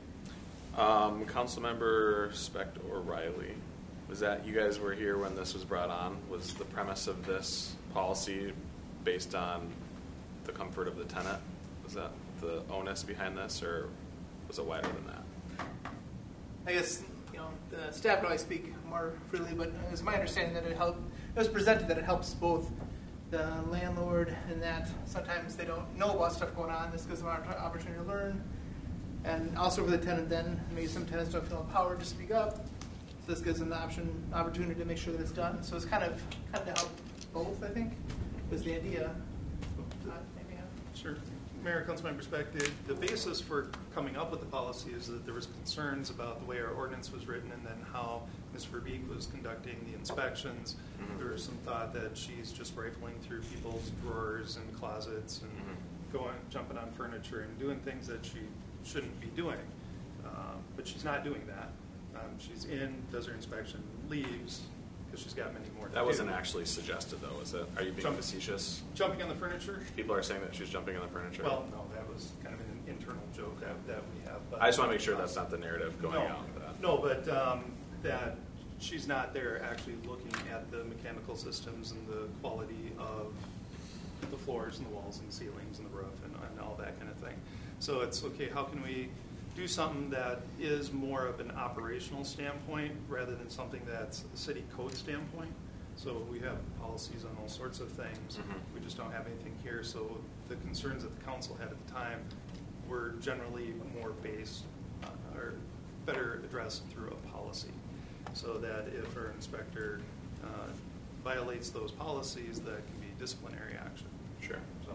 Um, Councilmember Specht O'Reilly, was that you guys were here when this was brought on? Was the premise of this policy based on the comfort of the tenant? Was that the onus behind this, or was it wider than that? I guess, you know, the staff can always speak more freely, but it was my understanding that it helped, it was presented that it helps both the landlord and that sometimes they don't know about stuff going on. This gives them an opportunity to learn. And also for the tenant then, maybe some tenants don't feel empowered to speak up. So this gives them the option, opportunity to make sure that it's done. So it's kind of, kind of to help both, I think, was the idea. Uh, maybe, yeah. Sure. Mayor, Councilmember Specht, the, the basis for coming up with the policy is that there was concerns about the way our ordinance was written and then how Miz Verbeek was conducting the inspections. Mm-hmm. There was some thought that she's just rifling through people's drawers and closets and mm-hmm. going, jumping on furniture and doing things that she shouldn't be doing. Um, but she's not doing that. Um, she's in, does her inspection, leaves, because she's got many more to That do. wasn't actually suggested, though, is it? Are you being Jump- facetious? Jumping on the furniture? People are saying that she's jumping on the furniture. Well, no, that was kind of an internal joke that, that we have. But I just want to make sure that's not the narrative going no, out with that. No, but um, that she's not there actually looking at the mechanical systems and the quality of the floors and the walls and the ceilings and the roof and, and all that kind of thing. So it's, okay, how can we do something that is more of an operational standpoint rather than something that's a city code standpoint? So we have policies on all sorts of things. Mm-hmm. We just don't have anything here. So the concerns that the council had at the time were generally more based uh, or better addressed through a policy. So that if our inspector uh, violates those policies, that can be disciplinary action. Sure. So.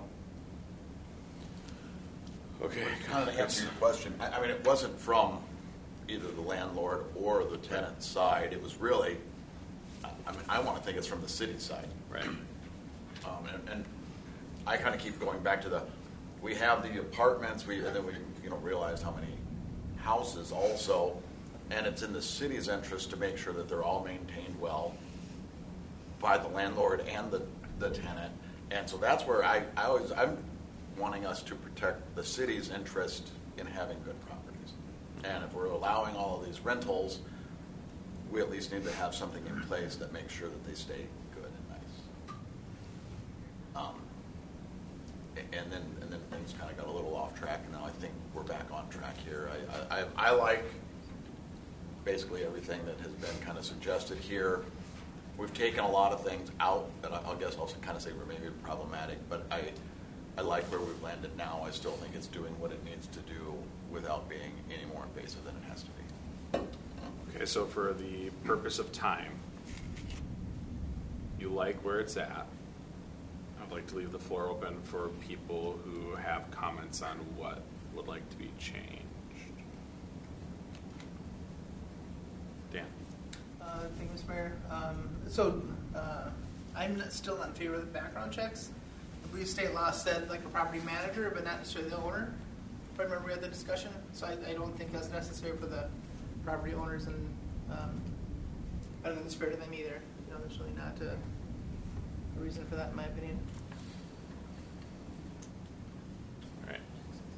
Okay. Kind of to answer your question, I, I mean, it wasn't from either the landlord or the tenant side. It was really, I I mean, I want to think it's from the city side. Right. Um, and, and I kind of keep going back to the, we have the apartments, we, and then we, you know, realized how many houses also, and it's in the city's interest to make sure that they're all maintained well by the landlord and the, the tenant. And so that's where I, I always, I'm wanting us to protect the city's interest in having good properties. And if we're allowing all of these rentals, we at least need to have something in place that makes sure that they stay good and nice. Um, and then and then things kind of got a little off track, and now I think we're back on track here. I, I, I like basically everything that has been kind of suggested here. We've taken a lot of things out that I, I guess I'll kind of say were maybe problematic, but I I like where we've landed now. I still think it's doing what it needs to do without being any more invasive than it has to be. Okay, so for the purpose of time, you like where it's at. I'd like to leave the floor open for people who have comments on what would like to be changed. Dan? Uh, thank you, Mister Mayor. Um, so uh, I'm not- still not in favor of the background checks. I believe state law said like a property manager, but not necessarily the owner. If I remember we had the discussion, so I, I don't think that's necessary for the property owners, and um, I don't think it's fair to them either. You know, there's really not a, a reason for that, in my opinion. All right.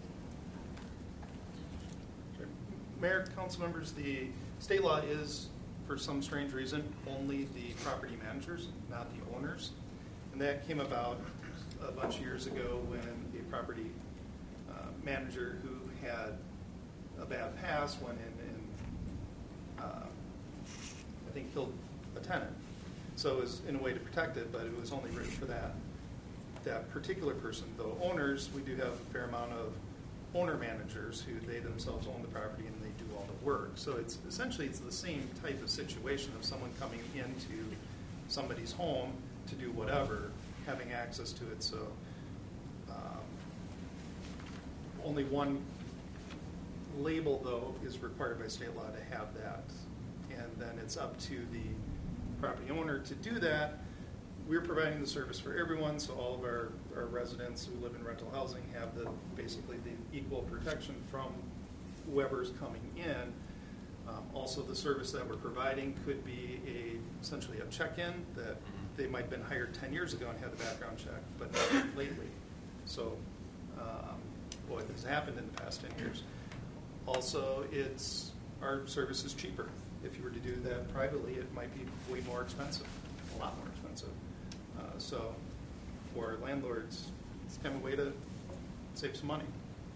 Sure. Mayor, council members, the state law is, for some strange reason, only the property managers, not the owners. And that came about a bunch of years ago when a property uh, manager who had a bad past went in and uh, I think killed a tenant. So it was in a way to protect it, but it was only written for that that particular person. Though owners, we do have a fair amount of owner managers who they themselves own the property and they do all the work. So it's essentially it's the same type of situation of someone coming into somebody's home to do whatever, having access to it. So um, only one label, though, is required by state law to have that. And then it's up to the property owner to do that we're providing the service for everyone, so all of our, our residents who live in rental housing have the, basically the equal protection from whoever's coming in. Um, also, the service that we're providing could be a, essentially a check-in that they might have been hired ten years ago and had the background check, but not lately. So, um, boy, this has happened in the past ten years. Also, it's, our service is cheaper. If you were to do that privately, it might be way more expensive, a lot more expensive. Uh, so, for landlords, it's kind of a way to save some money.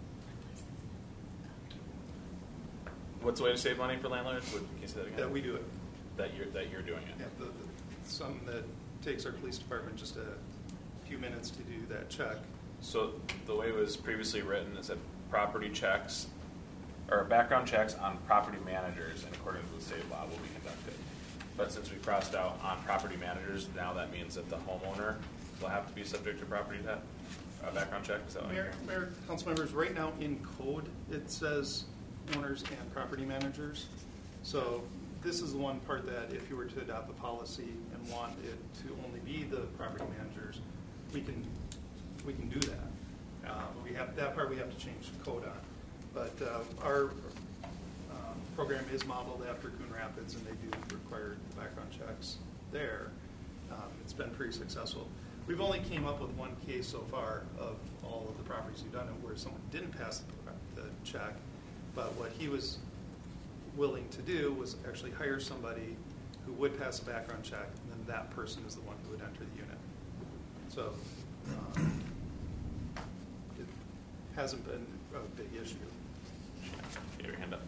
What's the way to save money for landlords? Would, can you say that again? That we do it. That you're that you're doing it. Yeah, the, the, something that takes our police department just a few minutes to do that check. So the way it was previously written is that property checks or background checks on property managers in accordance with state law will be conducted. But since we crossed out on property managers, now that means that the homeowner will have to be subject to property tax, uh, background check. Is that what Mayor, Mayor, council members, right now in code it says owners and property managers. So this is the one part that if you were to adopt the policy and want it to only be the property managers, we can we can do that. Uh, we have that part we have to change the code on. But uh, our um, program is modeled after Coon Rapids, and they do require background checks there. Um, it's been pretty successful. We've only came up with one case so far of all of the properties we've done it where someone didn't pass the, the check, but what he was willing to do was actually hire somebody who would pass a background check, and then that person is the one who would enter the unit. So um, it hasn't been a big issue. You have your hand up.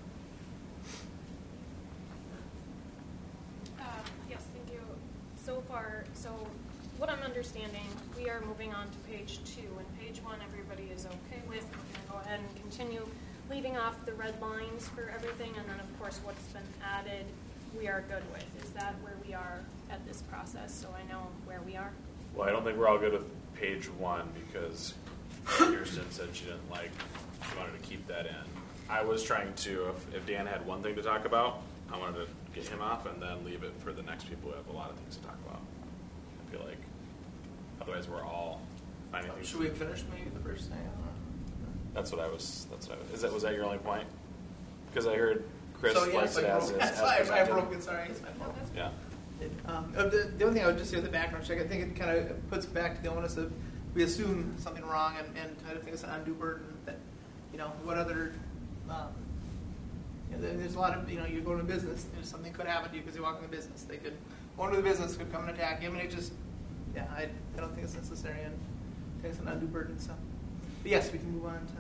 Uh, yes, thank you. So far, so what I'm understanding, we are moving on to page two, and page one everybody is okay with. We're going to go ahead and continue leaving off the red lines for everything, and then of course what's been added we are good with. Is that where we are at this process, so I know where we are? Well, I don't think we're all good with page one because Kirsten said she didn't like, she wanted to keep that in. I was trying to, if, if Dan had one thing to talk about, I wanted to get him off and then leave it for the next people who have a lot of things to talk about. I feel like otherwise we're all finding things. Should we finish maybe the first thing? That's what I was. That's what I was. Is that was that your only point? Because I heard Chris so, yeah, likes it like as, broke, as, as I, I presented. broke it. Sorry, it's my fault. Yeah. It, um, uh, the, the only thing I would just say with the background check, I think it kind of puts back to the onus of we assume something wrong, and, and I don't think it's an undue burden. That you know what other um, you know, there's a lot of you know you go to a business, and something could happen to you because you walk in the business. They could owner of the business could come and attack you. I mean, it just yeah, I, I don't think it's necessary, and I think it's an undue burden. So, but yes, we can move on to.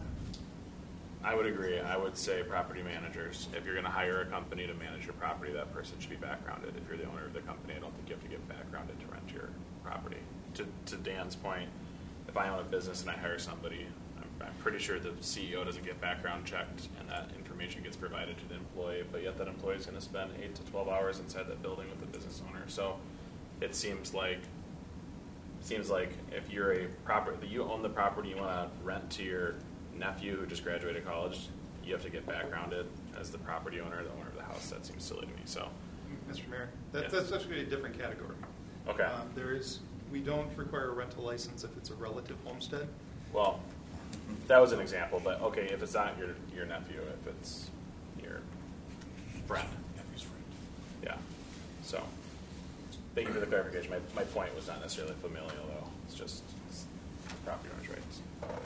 I would agree. I would say property managers. If you're going to hire a company to manage your property, that person should be backgrounded. If you're the owner of the company, I don't think you have to get backgrounded to rent your property. To, to Dan's point, if I own a business and I hire somebody, I'm, I'm pretty sure the C E O doesn't get background checked and that information gets provided to the employee, but yet that employee is going to spend eight to twelve hours inside that building with the business owner. So it seems like seems like if you're a property, you own the property, you want to rent to your nephew who just graduated college, you have to get backgrounded as the property owner, the owner of the house. That seems silly to me. So, Mister Mayor, that, yes. that's actually a different category. Okay. Um, there is, we don't require a rental license if it's a relative homestead. Well, that was an example, but okay, if it's not your your nephew, if it's your friend, Nephew's friend. yeah. So, thank you for the clarification. My my point was not necessarily familial, though. It's just it's property owner's rights.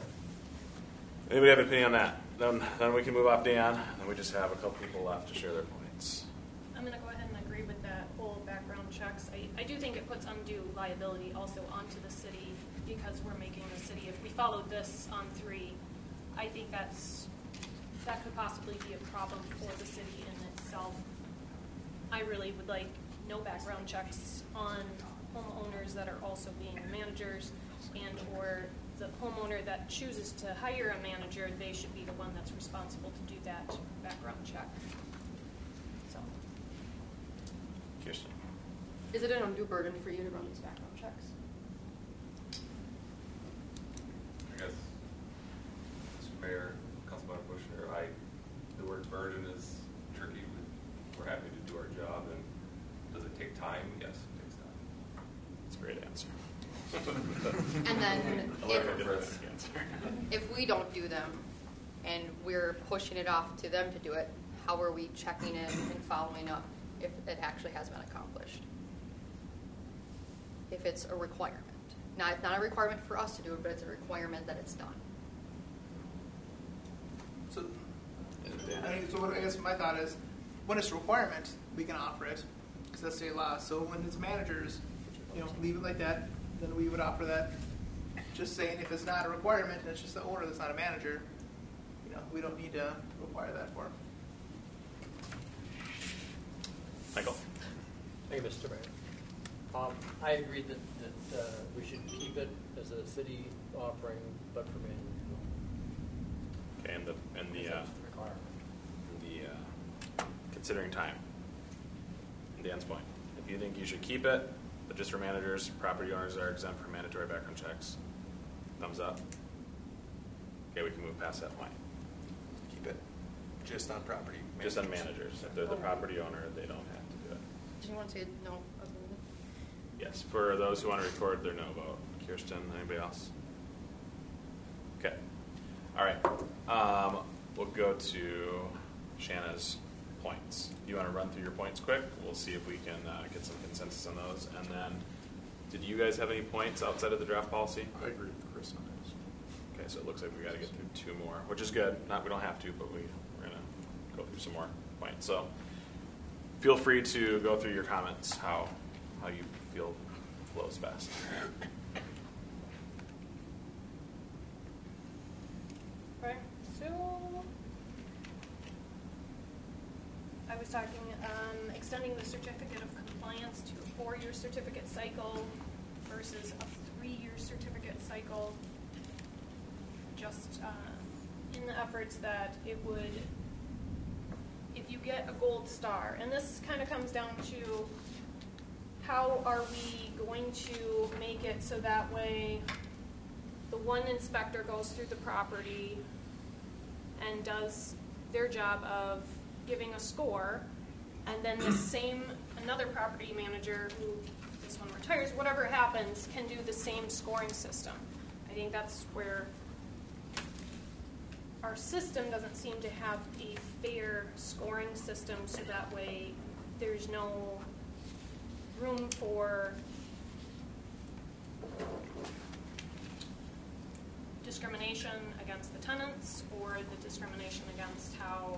Anybody have an opinion on that? Then, then we can move off Dan, and then we just have a couple people left to share their points. I'm going to go ahead and agree with that whole background checks. I, I do think it puts undue liability also onto the city because we're making the city, if we followed this on three, I think that's that could possibly be a problem for the city in itself. I really would like no background checks on homeowners that are also being managers, and or the homeowner that chooses to hire a manager, they should be the one that's responsible to do that background check. So, Kirsten. Is it an undue burden for you to run these background checks? I guess, Mister Mayor, Councilmember Bushner, I, the word burden is tricky. We're happy to do our job, and does it take time? Yes, it takes time. That's a great answer. And then I like if, a good answer. if we don't do them and we're pushing it off to them to do it, how are we checking in and following up if it actually has been accomplished? If it's a requirement. Not, not a requirement for us to do it, but it's a requirement that it's done. So, I mean, so what I guess my thought is, when it's a requirement, we can offer it, because that's state law. So when it's managers, you know, leave it like that, then we would offer that. Just saying if it's not a requirement and it's just the owner that's not a manager, you know, we don't need to require that for them. Michael? Thank you, Mister Mayor. Um, I agree that, that uh, we should keep it as a city offering, but for managers. Okay, and the, and the, uh, That's the requirement. the, uh, considering time. Dan's point. If you think you should keep it, but just for managers, property owners are exempt from mandatory background checks. Thumbs up. Okay, we can move past that point. Keep it just on property Just on managers. managers. If they're the property owner, they don't have to do it. Do you want to say no? Yes, for those who want to record their no vote. Kirsten, anybody else? Okay. All right. Um, we'll go to Shanna's points. Do you want to run through your points quick? We'll see if we can uh, get some consensus on those. And then, did you guys have any points outside of the draft policy? I agree with Chris on this. Okay, so it looks like we got to get through two more, which is good. Not we don't have to, but we, we're going to go through some more points. So feel free to go through your comments, how how you feel flows best. Right, so I was talking, um, extending the certificate of compliance to a four-year certificate cycle versus a three-year certificate cycle. Just uh, in the efforts that it would, if you get a gold star, and this kind of comes down to how are we going to make it so that way the one inspector goes through the property and does their job of giving a score, and then the same, another property manager who, this one retires, whatever happens, can do the same scoring system. I think that's where our system doesn't seem to have a fair scoring system, so that way there's no room for discrimination against the tenants or the discrimination against how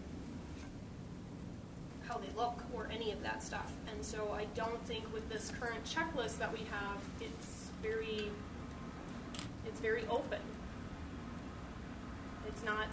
how they look or any of that stuff. And so I don't think with this current checklist that we have, it's very it's very open. It's not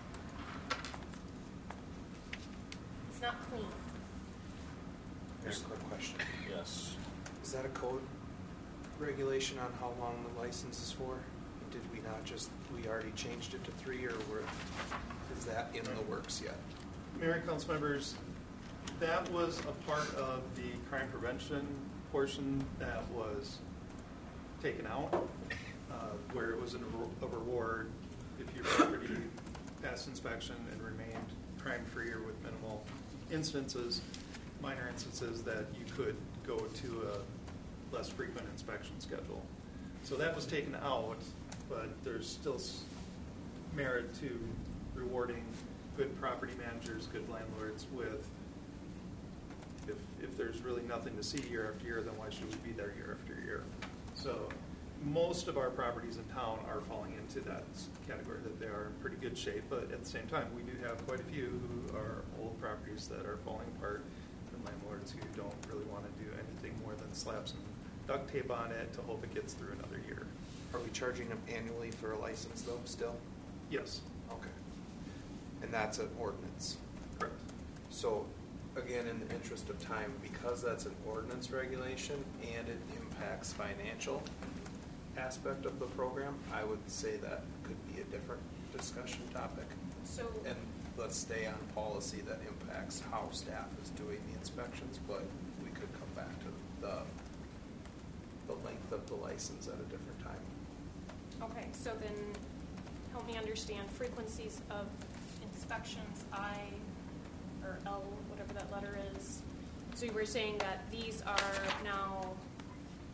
it's not clean. Here's a quick question. Yes. Is that a code regulation on how long the license is for? Did we not just, we already changed it to three, or were, is that in the works yet? Mayor and council members, that was a part of the crime prevention portion that was taken out, uh, where it was an, a reward if your property passed inspection and remained crime-free or with minimal instances, minor instances, that you could go to a less frequent inspection schedule. So that was taken out, but there's still merit to rewarding good property managers, good landlords with, if, if there's really nothing to see year after year, then why should we be there year after year? So most of our properties in town are falling into that category, that they are in pretty good shape, but at the same time, we do have quite a few who are old properties that are falling apart, and landlords who don't really want to do anything more than slap some duct tape on it to hope it gets through another year. Are we charging them annually for a license though, still? Yes. Okay. And that's an ordinance? Correct. So, again, in the interest of time, because that's an ordinance regulation and it impacts financial aspect of the program, I would say that could be a different discussion topic. So, and let's stay on policy that impacts how staff is doing the inspections, but we could come back to the the length of the license at a different time. okay, so then help me understand frequencies of inspections, I, or L, whatever that letter is. So you were saying that these are now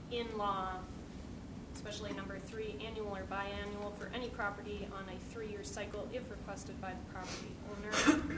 in law, especially number three, annual or biannual for any property on a three-year cycle if requested by the property owner.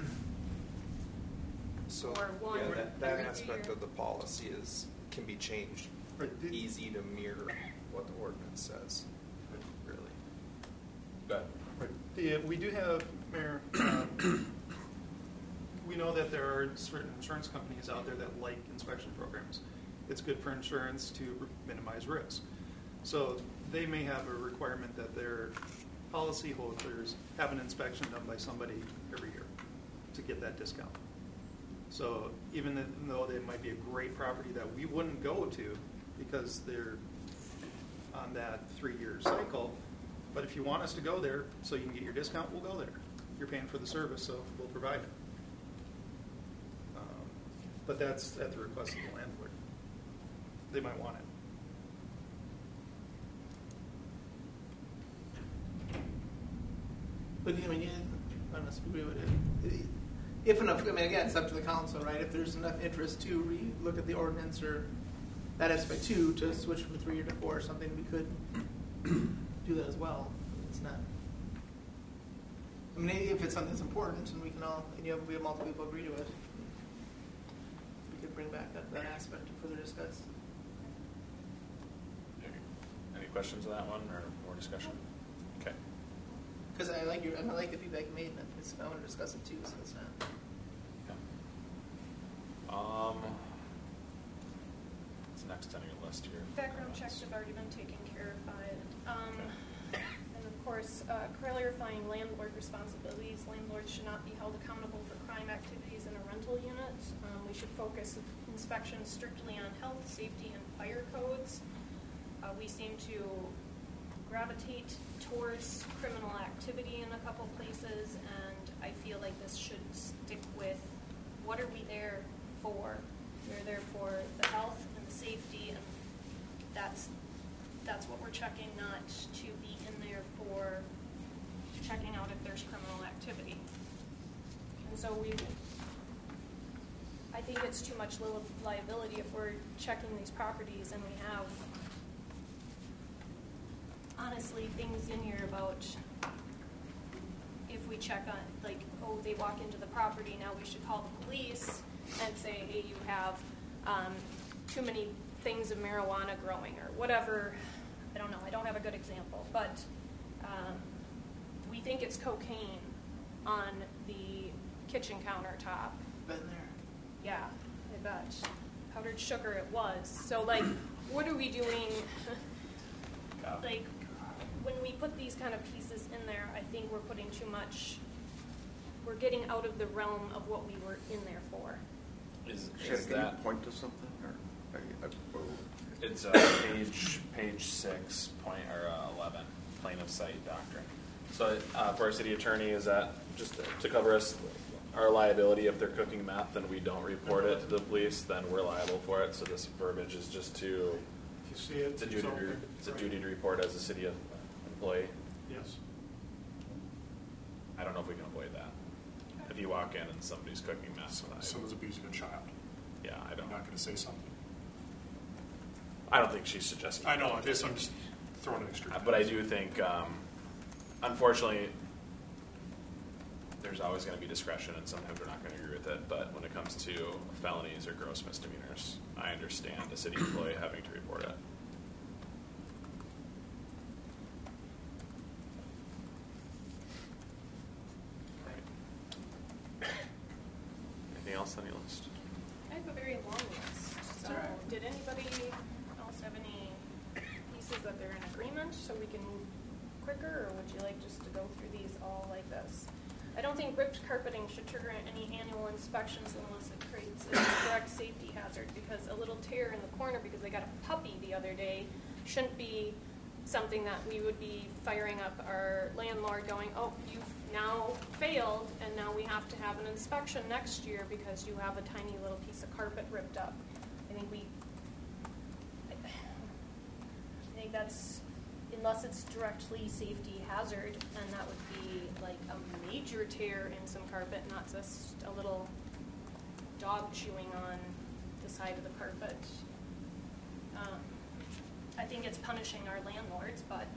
So, Or one yeah, that, that every aspect year. of the policy is, can be changed, Right, the- easy to mirror what the ordinance says, really. But Right. The, we do have, Mayor, um, we know that there are certain insurance companies out there that like inspection programs. It's good for insurance to minimize risk. So they may have a requirement that their policyholders have an inspection done by somebody every year to get that discount. So even though they might be a great property that we wouldn't go to because they're on that three-year cycle, but if you want us to go there so you can get your discount, we'll go there. You're paying for the service, so we'll provide it. Um, but that's at the request of the landlord. They might want it. But I mean, yeah, I don't agree with it. If enough, I mean, again, it's up to the council, right? If there's enough interest to re-look at the ordinance or that aspect too, to switch from three year to four or something, we could do that as well. It's not. I mean, if it's something that's important and we can all, and you have, we have multiple people agree to it, we could bring back that, that aspect to further discuss. any questions on that one or more discussion? Okay. Because I like your, I like the feedback you made, and it's, I want to discuss it too, so it's not. Um, what's next on your list here? Background checks have already been taken care of by it. Um, and of course, uh, clarifying landlord responsibilities. Landlords should not be held accountable for crime activities in a rental unit. Um, we should focus inspections strictly on health, safety, and fire codes. Uh, we seem to gravitate towards criminal activity in a couple places, and I feel like this should stick with what are we there for? We're there for the health and the safety, and that's that's what we're checking, not to be in there for checking out if there's criminal activity. And so we, I think it's too much li- liability if we're checking these properties and we have, honestly, things in here about if we check on, like, oh, they walk into the property, now we should call the police and say, hey, you have um, too many things of marijuana growing or whatever. I don't know. I don't have a good example. But um, we think it's cocaine on the kitchen countertop. Been there. Yeah, I bet. Powdered sugar it was. So, like, what are we doing? Like, when we put these kind of pieces in there, I think we're putting too much, we're getting out of the realm of what we were in there for. Is, Shannon, is can you that point to something? Or are you, I, oh, it's uh, page page six point or uh, eleven plain of sight doctrine. So uh, for our city attorney, is that just to cover us our liability if they're cooking meth and we don't report it to the police, then we're liable for it. So this verbiage is just to If you see it, it's a duty to, open. re- it's a duty to report as a city employee. Yes. I don't know if we can avoid that. If you walk in and somebody's cooking meth, So, I- someone's abusing a child. yeah, I I'm don't. not going to say something. I don't think she's suggesting. I know, I guess I'm just throwing an extra. Uh, But I do think, um, unfortunately, there's always going to be discretion, and sometimes we're not going to agree with it. But when it comes to felonies or gross misdemeanors, I understand a city employee having to report it. Right. Anything else on your list? I have a very long list. So, did anybody else have any pieces that they're in agreement so we can move quicker, or would you like just to go through these all like this? I don't think ripped carpeting should trigger any annual inspections unless it creates a direct safety hazard, because a little tear in the corner because they got a puppy the other day shouldn't be something that we would be firing up our landlord going, oh, you've now failed and now we have to have an inspection next year because you have a tiny little piece of carpet ripped up. I think we, I think that's, unless it's directly safety hazard, and that would be like a major tear in some carpet, not just a little dog chewing on the side of the carpet. Um, I think it's punishing our landlords, but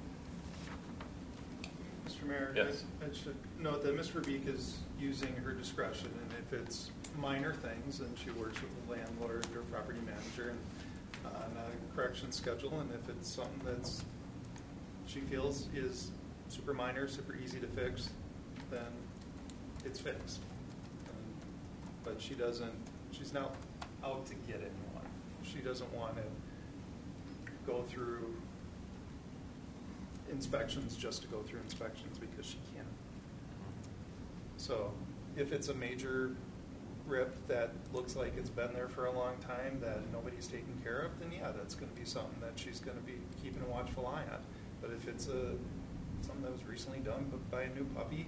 Mister Mayor, Yes. I I should note that Miz Verbeek is using her discretion, and if it's minor things, then she works with the landlord or property manager and on a correction schedule, and if it's something that's, she feels is super minor, super easy to fix, then it's fixed. Um, But she doesn't, she's not out to get anyone. She doesn't want to go through inspections just to go through inspections because she can. So if it's a major rip that looks like it's been there for a long time that nobody's taken care of, then yeah, that's going to be something that she's going to be keeping a watchful eye on. But if it's a something that was recently done by a new puppy,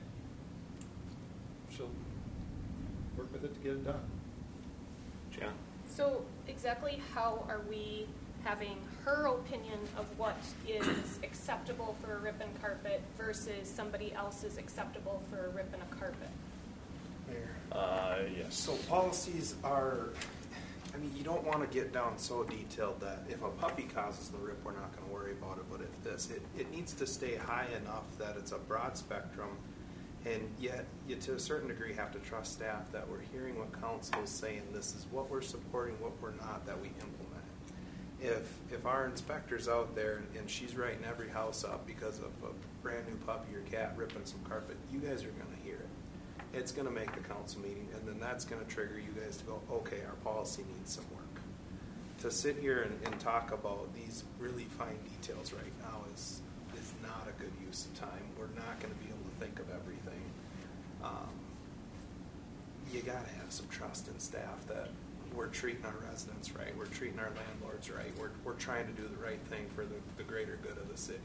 she'll work with it to get it done. Jana? so exactly how are we having her opinion of what is acceptable for a ribbon carpet versus somebody else's acceptable for a rip and a carpet? Mayor. Uh, yes. So policies are, I mean, you don't want to get down so detailed that if a puppy causes the rip, we're not going to worry about it. But if this, it, it needs to stay high enough that it's a broad spectrum, and yet you to a certain degree have to trust staff that we're hearing what council is saying. This is what we're supporting, what we're not, that we implement. If if our inspector's out there and she's writing every house up because of a brand new puppy or cat ripping some carpet, you guys are going to hear it. It's going to make the council meeting, and then that's going to trigger you guys to go, okay, our policy needs some work. To sit here and, and talk about these really fine details right now is is not a good use of time. We're not going to be able to think of everything. Um, you got to have some trust in staff that we're treating our residents right, we're treating our landlords right, we're, we're trying to do the right thing for the, the greater good of the city.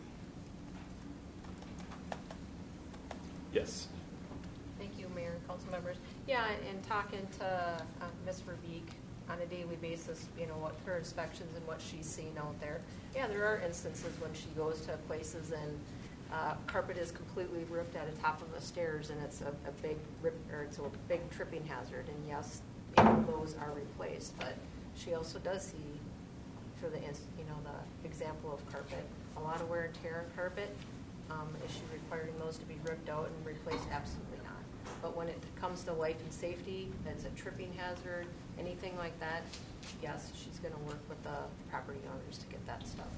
Yes. Thank you, Mayor and council members. Yeah, and talking to uh, Miz Verbeek on a daily basis, you know, what her inspections and what she's seen out there. Yeah, there are instances when she goes to places and uh, carpet is completely ripped at the top of the stairs, and it's a, a big rip, or it's a big tripping hazard. And yes, you know, those are replaced. But she also does see, for the ins- you know the example of carpet, a lot of wear and tear on carpet. Um, is she requiring those to be ripped out and replaced? Absolutely not. But when it comes to life and safety, that's a tripping hazard, anything like that, yes, she's going to work with the property owners to get that stuff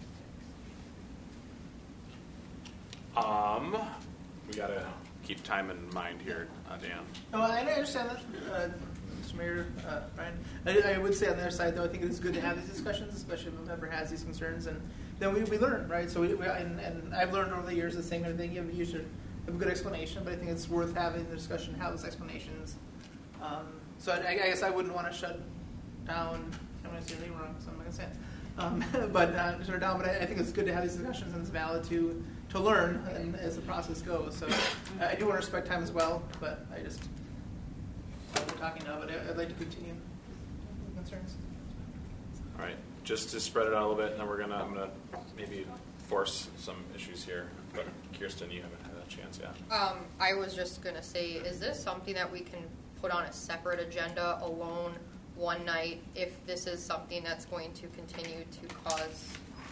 fixed. Um, we got to keep time in mind here, uh, Dan. No, I understand that, uh, Mister Mayor, uh, Brian. I, I would say on their side, though, I think it is good to have these discussions, especially if a member has these concerns, and then we, we learn, right? So we, we and, and I've learned over the years the same thing. You you should have a good explanation, but I think it's worth having the discussion, have those explanations. Um, so I, I guess I wouldn't want to shut down. I'm going to say anything wrong, so I'm not going to say it. Um, but uh, shut it down. But I, I think it's good to have these discussions, and it's valid to to learn and, as the process goes. So uh, I do want to respect time as well, but I just we're talking now. But I, I'd like to continue. Concerns. All right, just to spread it out a little bit, and then we're gonna I'm gonna maybe force some issues here. But Kirsten, you haven't had a chance yet. Um, I was just gonna say, is this something that we can put on a separate agenda alone one night if this is something that's going to continue to cause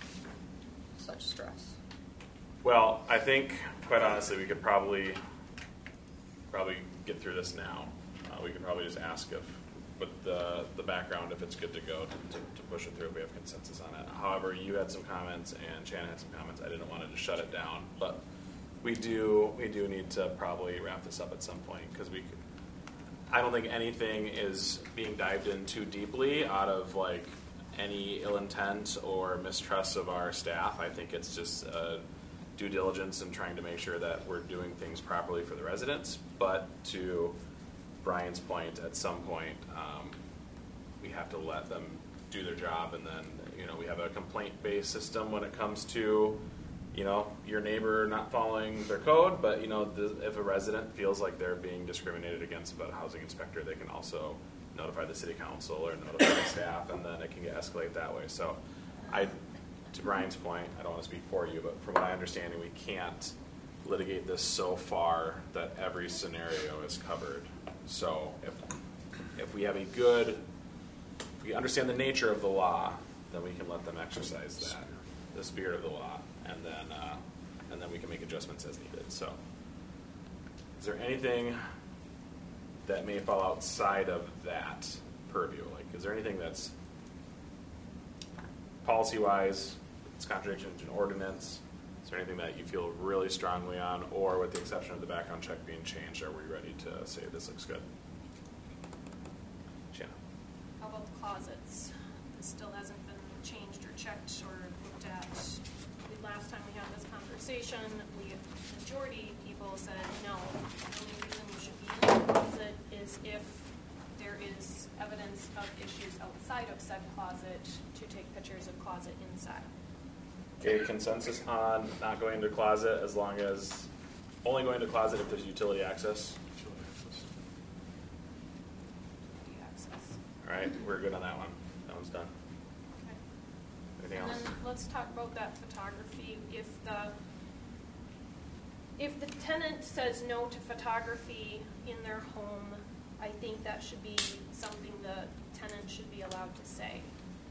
such stress? Well, I think, quite honestly, we could probably probably get through this now. Uh, we could probably just ask if, with the the background, if it's good to go to, to, to push it through if we have consensus on it. However, you had some comments and Shannon had some comments. I didn't want to just shut it down, but we do we do need to probably wrap this up at some point because we could, I don't think anything is being dived in too deeply out of like any ill intent or mistrust of our staff. I think it's just uh, due diligence and trying to make sure that we're doing things properly for the residents. But to Brian's point, at some point, um, we have to let them do their job, and then you know we have a complaint-based system when it comes to you know your neighbor not following their code. But you know the, if a resident feels like they're being discriminated against by a housing inspector, they can also notify the city council or notify the staff, and then it can get escalated that way. So, I, to Brian's point, I don't want to speak for you, but from my understanding, we can't litigate this so far that every scenario is covered. So if if we have a good, if we understand the nature of the law, then we can let them exercise that. the spirit of the law, and then uh, and then we can make adjustments as needed. So, is there anything that may fall outside of that purview? Like, is there anything that's policy-wise, it's contradiction to an ordinance? Is there anything that you feel really strongly on, or with the exception of the background check being changed, are we ready to say this looks good? Shanna. How about the closets? This still hasn't been changed or checked or looked at. The last time we had this conversation, we, majority people said, no, the only reason you should be in the closet is if there is evidence of issues outside of said closet to take pictures of closet inside. Okay, consensus on not going into closet as long as, only going to closet if there's utility access? Utility access. All right, we're good on that one. That one's done. Okay. Anything And else? then let's talk about that photography. If the if the tenant says no to photography in their home, I think that should be something the tenant should be allowed to say.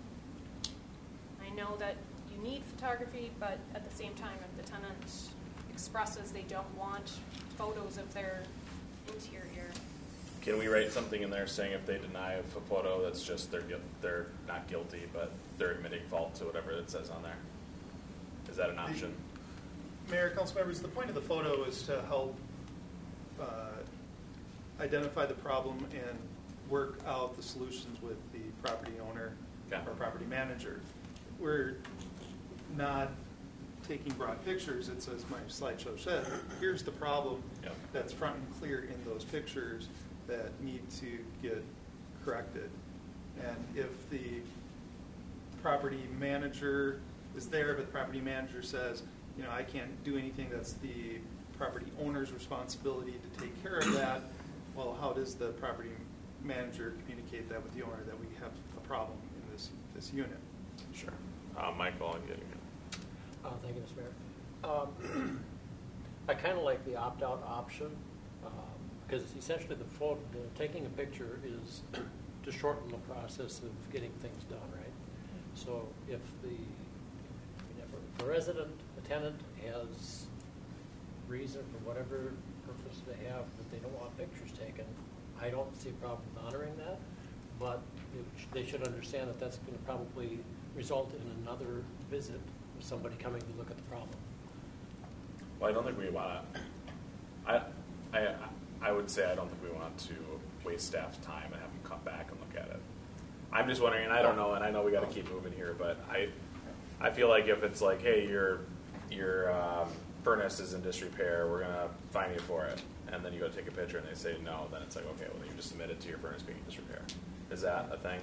I know that you need photography, but at the same time, if the tenant expresses they don't want photos of their interior. Can we write something in there saying if they deny a photo, that's just they're guil- they're not guilty, but they're admitting fault to whatever it says on there? Is that an option? Mayor, council members, the point of the photo is to help uh, identify the problem and work out the solutions with the property owner Yeah. or property manager. We're not taking broad pictures. It's, as my slideshow said, here's the problem Yeah. that's front and clear in those pictures that need to get corrected. And if the property manager is there, but the property manager says, you know, I can't do anything, that's the property owner's responsibility to take care of that, well, how does the property manager communicate that with the owner that we have a problem in this, this unit? Sure. Uh, Michael, I'm getting it. Uh, thank you, Mister Mayor. Um, I kind of like the opt-out option because um, essentially the, photo, the taking a picture is to shorten the process of getting things done, right? So if the if a resident, a tenant has reason for whatever purpose they have that they don't want pictures taken, I don't see a problem with honoring that, but it, they should understand that that's going to probably result in another visit with somebody coming to look at the problem. Well, I don't think we want to. I, I, I would say I don't think we want to waste staff's time and have them come back and look at it. I'm just wondering, and I don't know, and I know we got to keep moving here, but I, I feel like if it's like, hey, your, your um, furnace is in disrepair, we're gonna fine you for it, and then you go take a picture and they say no, then it's like, okay, well, you just admitted to your furnace being in disrepair. Is that a thing?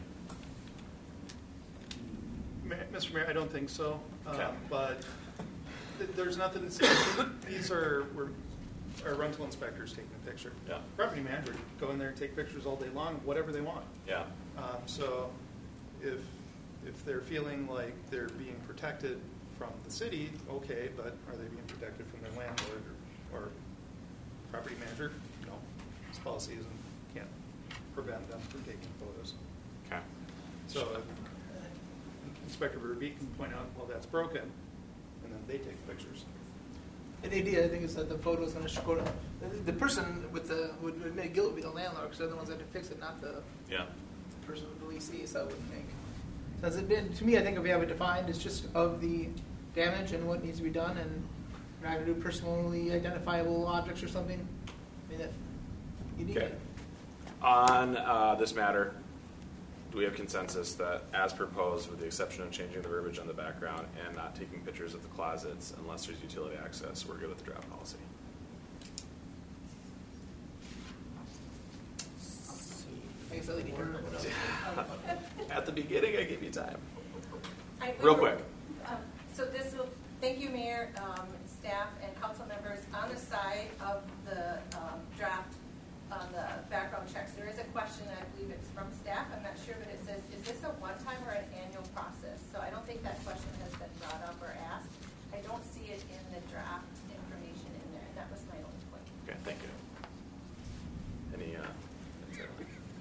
Mister Mayor, I don't think so, Okay. um, but th- there's nothing to say. These are we're, our rental inspectors taking a picture. Yeah. Property manager go in there and take pictures all day long, whatever they want. Yeah. Um, so if if they're feeling like they're being protected from the city, okay, but are they being protected from their landlord or, or property manager? No, this policy isn't can't prevent them from taking photos. Okay. So uh, Inspector Verbeek can point out, well, that's broken, and then they take pictures. And the idea, I think, is that the photo is going to go to the, the person with the would admit guilt would be the landlord because they're the ones that have to fix it, not the, Yeah. the person with the leasee. So I wouldn't think. So as it did, to me, I think if we have it defined, it's just of the damage and what needs to be done, and we're not going to do personally identifiable objects or something. I mean, if you need Okay. it. On uh, this matter, do we have consensus that, as proposed, with the exception of changing the verbiage on the background and not taking pictures of the closets unless there's utility access, we're good with the draft policy? I guess I need to At the beginning, I gave you time. I- Real quick. Um, So this will, thank you, Mayor, um, staff, and council members. On the side of the um, draft, on the background checks, there is a question, I believe it's from staff, I'm not sure, but it says, is this a one-time or an annual process? So I don't think that question has been brought up or asked. I don't see it in the draft information in there, and that was my only point. Okay, thank you. Any, uh,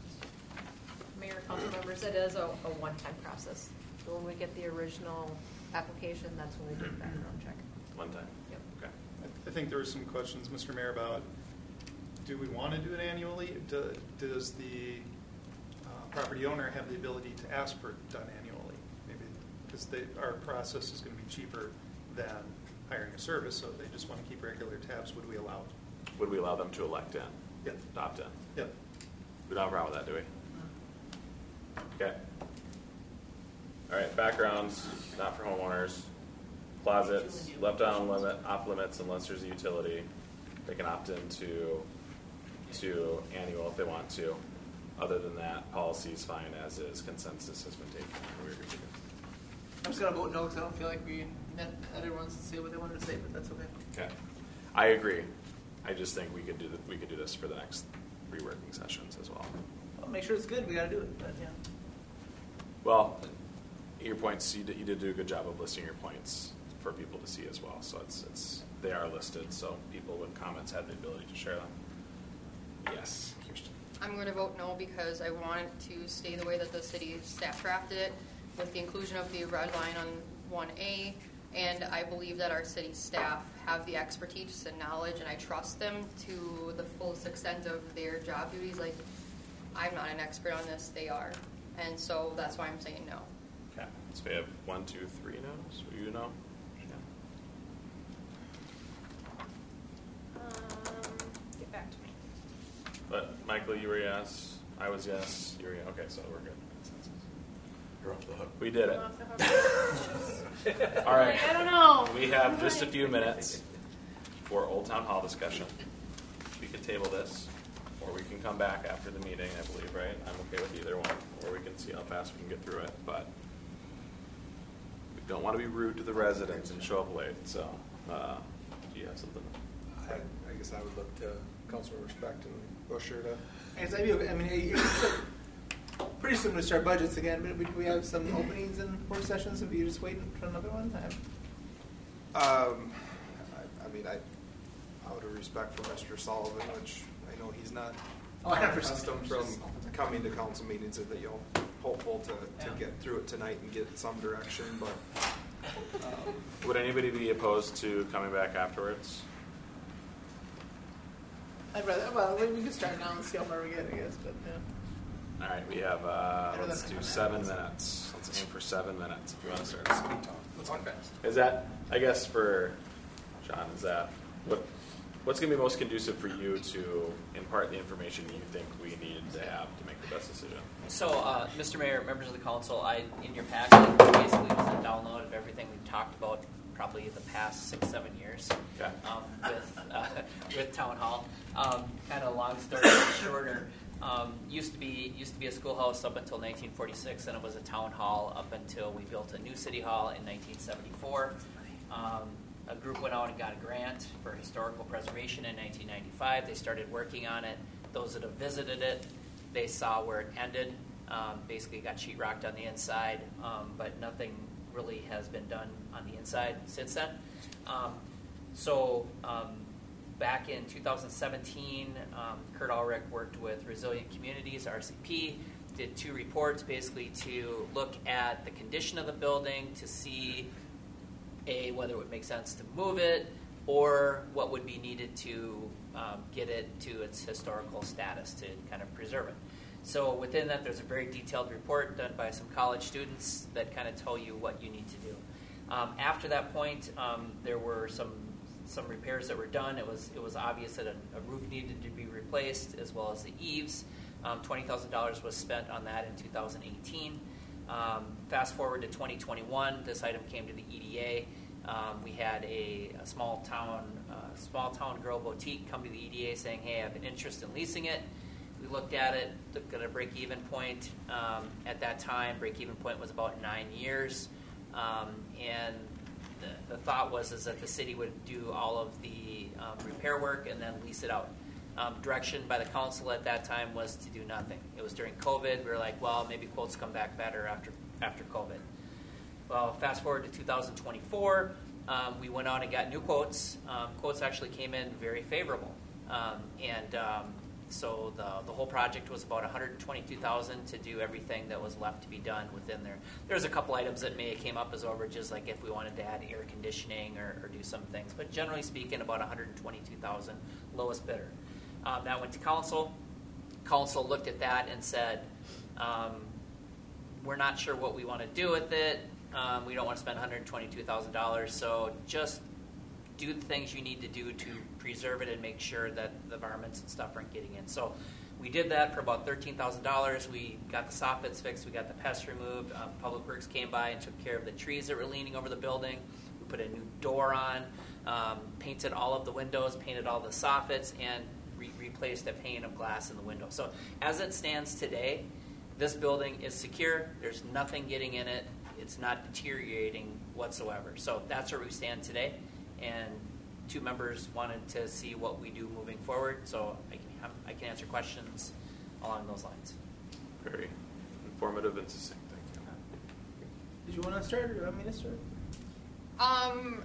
Mayor, council members, it is a, a one-time process. So when we get the original application, that's when we do the background check. One time. Yep. Okay. I- I think there were some questions, Mister Mayor, about do we want to do it annually? Do- Does the uh, property owner have the ability to ask for it done annually? Maybe because they, our process is going to be cheaper than hiring a service, so if they just want to keep regular tabs, would we allow it? Would we allow them to elect in? Yep. Opt in? Yep. We don't have a problem with that, do we? Okay. All right, backgrounds, not for homeowners. Closets, left on limit, off limits unless there's a utility. They can opt into to annual if they want to. Other than that, policy is fine as is. Consensus has been taken. We agree with it. I'm just going to vote no because I don't feel like we met everyone to say what they wanted to say, but that's okay. Okay, I agree. I just think we could do the, we could do this for the next three working sessions as well. Well, make sure it's good. We got to do it. But yeah. Well, your points, you did, you did do a good job of listing your points for people to see as well. So it's it's they are listed, so people with comments have the ability to share them. Yes, Kirsten. I'm going to vote no because I want it to stay the way that the city staff drafted it with the inclusion of the red line on one A. And I believe that our city staff have the expertise and knowledge, and I trust them to the fullest extent of their job duties. Like, I'm not an expert on this, they are. And so that's why I'm saying no. Okay, so we have one, two, three no's. You know? Um, get back to me. But Michael, you were yes. I was yes. You were yes. Okay, so we're good. Consensus. You're off the hook. We did it. I'm off the hook. All right. I don't know. We have just a few minutes for Old Town Hall discussion. We could table this, or we can come back after the meeting, I believe, right? I'm okay with either one, or we can see how fast we can get through it. But we don't want to be rude to the residents and show up late. So, uh, do you have something? I, I guess I would look to Councilor Respect and Busher to. I guess I'd be okay. I mean, it's pretty soon we start budgets again, but we, we have some openings in work sessions. If you just waiting for another one, I have... Um, I, I mean, I, out of respect for Mister Sullivan, which I know he's not Oh, I have accustomed from coming to council meetings, that you'll hopeful to, to Yeah. get through it tonight and get some direction. But um, Would anybody be opposed to coming back afterwards? I'd rather, well, we can start now and see how far we get, I guess, but yeah. All right, we have, uh, Better let's than do half an seven hour. minutes. Let's aim for seven minutes if you want to start. Let's on fast. Is that, I guess for John, is that, what, what's going to be most conducive for you to impart the information you think we need to have to make the best decision? So, uh, Mister Mayor, members of the council, I, in your packet, basically was a download of everything we've talked about probably the past six, seven years Okay. um, with, uh, with Town Hall. Um, kind of long story shorter. Um, used to be used to be a schoolhouse up until nineteen forty-six, and it was a town hall up until we built a new city hall in nineteen seventy-four. Um, a group went out and got a grant for historical preservation in nineteen ninety-five. They started working on it. Those that have visited it, they saw where it ended. Um, basically got sheetrocked on the inside, um, but nothing really has been done on the inside since then. Um, so um, back in two thousand seventeen, um, Kurt Ulrich worked with Resilient Communities, R C P, did two reports basically to look at the condition of the building to see A, whether it would make sense to move it, or what would be needed to um, get it to its historical status to kind of preserve it. So within that, there's a very detailed report done by some college students that kind of tell you what you need to do. Um, after that point, um, there were some some repairs that were done. It was it was obvious that a, a roof needed to be replaced, as well as the eaves. Um, twenty thousand dollars was spent on that in two thousand eighteen. Um, fast forward to twenty twenty-one, this item came to the E D A. Um, we had a, a small town uh, small town girl boutique come to the E D A saying, "Hey, I have an interest in leasing it." We looked at it, looked at a break-even point. Um, at that time, break-even point was about nine years. Um, and the, the thought was is that the city would do all of the um, repair work and then lease it out. Um, direction by the council at that time was to do nothing. It was during COVID. We were like, well, maybe quotes come back better after after COVID. Well, fast forward to two thousand twenty-four, um, we went on and got new quotes. Um, quotes actually came in very favorable. Um, and um, so the the whole project was about one hundred twenty-two thousand dollars to do everything that was left to be done within there. There's a couple items that may have came up as overages, like if we wanted to add air conditioning or, or do some things. But generally speaking, about one hundred twenty-two thousand dollars, lowest bidder. Um, that went to council. Council looked at that and said, um, we're not sure what we want to do with it. Um, we don't want to spend one hundred twenty-two thousand dollars, so just do the things you need to do to preserve it and make sure that the varmints and stuff aren't getting in. So we did that for about thirteen thousand dollars. We got the soffits fixed. We got the pests removed. Um, Public Works came by and took care of the trees that were leaning over the building. We put a new door on, um, painted all of the windows, painted all the soffits, and re- replaced a pane of glass in the window. So as it stands today, this building is secure. There's nothing getting in it. It's not deteriorating whatsoever. So that's where we stand today. And two members wanted to see what we do moving forward, so I can have, I can answer questions along those lines. Very informative and succinct. Thank you. Did you want to start, or do you want me to start? Um,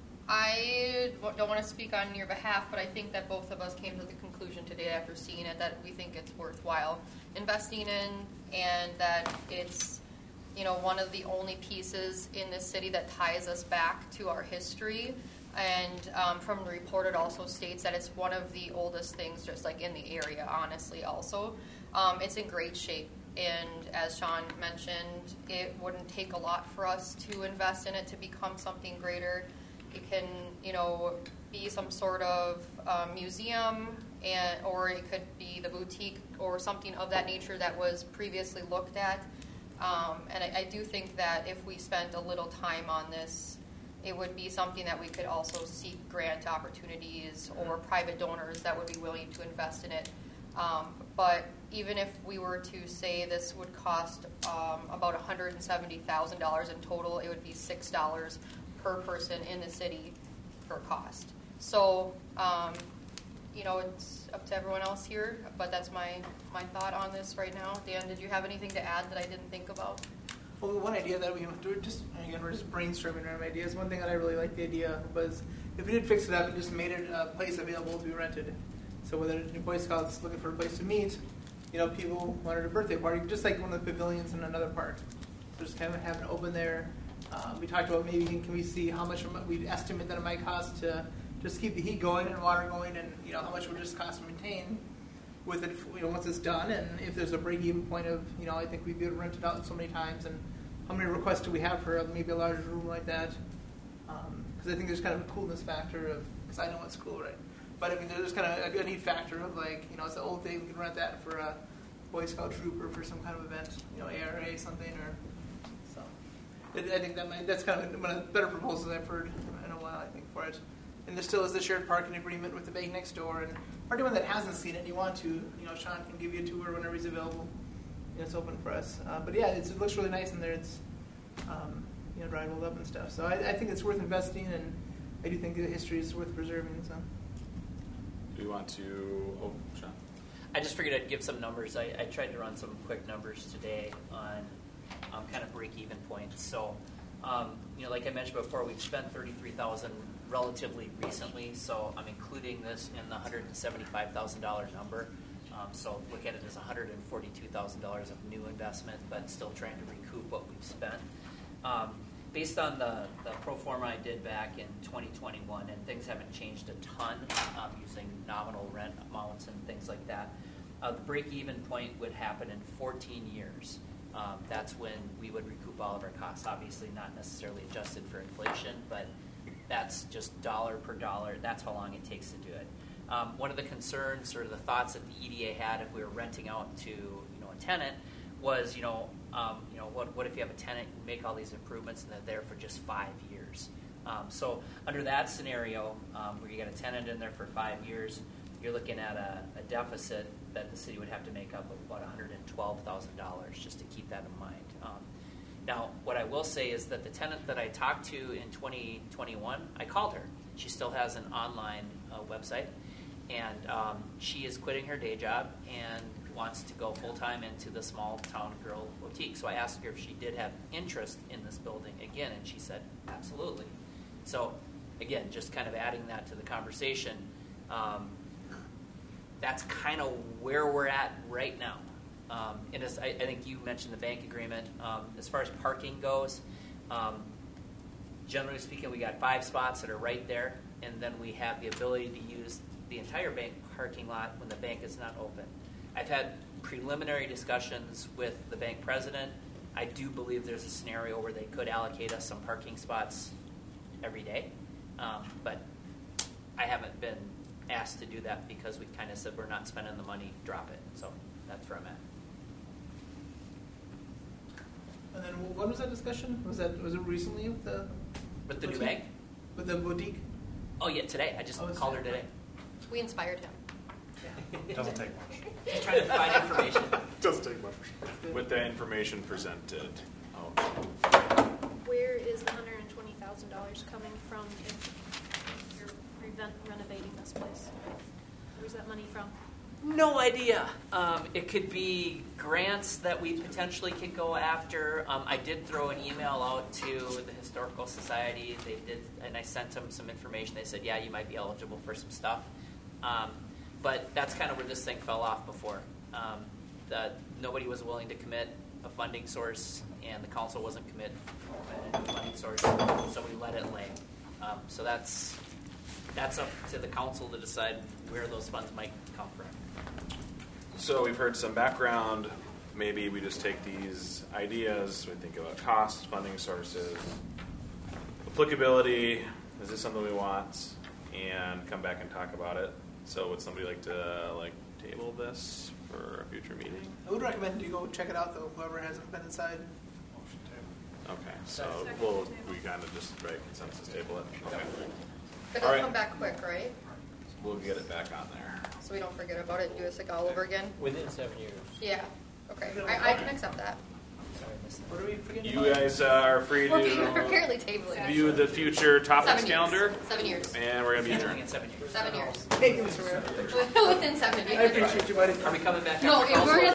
I w- don't want to speak on your behalf, but I think that both of us came to the conclusion today after seeing it that we think it's worthwhile investing in, and that it's, you know, one of the only pieces in this city that ties us back to our history. And um, from the report, it also states that it's one of the oldest things, just like in the area, honestly, also. Um, it's in great shape. And as Sean mentioned, it wouldn't take a lot for us to invest in it to become something greater. It can, you know, be some sort of uh, museum, and or it could be the boutique or something of that nature that was previously looked at. Um, and I, I do think that if we spent a little time on this, it would be something that we could also seek grant opportunities or private donors that would be willing to invest in it. Um, but even if we were to say this would cost um, about one hundred seventy thousand dollars in total, it would be six dollars per person in the city for cost. So, um, you know, it's up to everyone else here, but that's my, my thought on this right now. Dan, did you have anything to add that I didn't think about? Well, one idea that we do just again we're just brainstorming around ideas. One thing that I really liked the idea was if we did fix it up and just made it a place available to be rented. So whether it's Boy Scouts looking for a place to meet, you know, people wanted a birthday party, just like one of the pavilions in another park. So just kind of have it open there. Uh, we talked about maybe can we see how much we estimate that it might cost to just keep the heat going and water going, and you know how much it would just cost to maintain with it, you know, once it's done, and if there's a break-even point of, you know, I think we'd be able to rent it out so many times, and how many requests do we have for maybe a larger room like that? Because um, I think there's kind of a coolness factor of, because I know it's cool, right? But I mean, there's kind of a neat factor of like, you know, it's an old thing, we can rent that for a Boy Scout troop or for some kind of event, you know, A R A something, or so. It, I think that might, that's kind of one of the better proposals I've heard in a while, I think, for it. And there still is the shared parking agreement with the bank next door. And for anyone that hasn't seen it and you want to, you know, Sean can give you a tour whenever he's available. And it's open for us. Uh, but yeah, it's, it looks really nice in there. It's, um, you know, dry rolled up and stuff. So I, I think it's worth investing, and I do think the history is worth preserving. So. Do you want to, oh, Sean? I just figured I'd give some numbers. I, I tried to run some quick numbers today on um, kind of break-even points. So, um, you know, like I mentioned before, we've spent thirty-three thousand dollars relatively recently, so I'm including this in the one hundred seventy-five thousand dollars number. Um, so look at it as one hundred forty-two thousand dollars of new investment, but still trying to recoup what we've spent. Um, based on the, the pro forma I did back in twenty twenty-one, and things haven't changed a ton um, using nominal rent amounts and things like that, uh, the break-even point would happen in fourteen years. Um, that's when we would recoup all of our costs, obviously not necessarily adjusted for inflation, but that's just dollar per dollar. That's how long it takes to do it. Um, one of the concerns or the thoughts that the E D A had if we were renting out to, you know, a tenant was, you know, um, you know, what what if you have a tenant who make all these improvements and they're there for just five years? Um, so under that scenario, um, where you got a tenant in there for five years, you're looking at a, a deficit that the city would have to make up of about one hundred twelve thousand dollars, just to keep that in mind. Um, Now, what I will say is that the tenant that I talked to in twenty twenty-one, I called her. She still has an online uh, website, and um, she is quitting her day job and wants to go full-time into the small town girl boutique. So I asked her if she did have interest in this building again, and she said, absolutely. So, again, just kind of adding that to the conversation. Um, that's kind of where we're at right now. Um, and as I, I think you mentioned the bank agreement. Um, as far as parking goes, um, generally speaking, we got five spots that are right there, and then we have the ability to use the entire bank parking lot when the bank is not open. I've had preliminary discussions with the bank president. I do believe there's a scenario where they could allocate us some parking spots every day, um, but I haven't been asked to do that because we kind of said we're not spending the money, drop it. So that's where I'm at. And then when was that discussion? Was that was it recently with the With the new boutique? bank? With the boutique? Oh yeah, today. I just Oh, it's called her today. today. We inspired him. Doesn't take much. Just trying to provide information. Doesn't take much. With the information presented. Oh. Where is the hundred and twenty thousand dollars coming from if you're revent- renovating this place? Where's that money from? No idea. Um, it could be grants that we potentially could go after. Um, I did throw an email out to the Historical Society. They did, and I sent them some information. They said, yeah, you might be eligible for some stuff. Um, but that's kind of where this thing fell off before. Um, the, nobody was willing to commit a funding source, and the council wasn't commit a funding source, so we let it lay. Um, so that's that's up to the council to decide where those funds might come from. So we've heard some background. Maybe we just take these ideas, we think about costs, funding sources, applicability, is this something we want, and come back and talk about it. So would somebody like to like table this for a future meeting? I would recommend you go check it out though, whoever hasn't been inside. Okay, so we'll, we kind of just, right, consensus table it? Okay. But All it'll right. come back quick, right? We'll get it back on there. So we don't forget about it and do this like all over again? Within seven years. Yeah. Okay. I, I can accept that. What are we forgetting You about? guys uh, are free We're we're to currently tabling. view the future topics Seven years. calendar. Seven years. And we're going to be Tabling adjourned. in seven years. Seven years. Taking this around. Within seven years. I appreciate you, buddy. Are we coming back? No, after we're council? gonna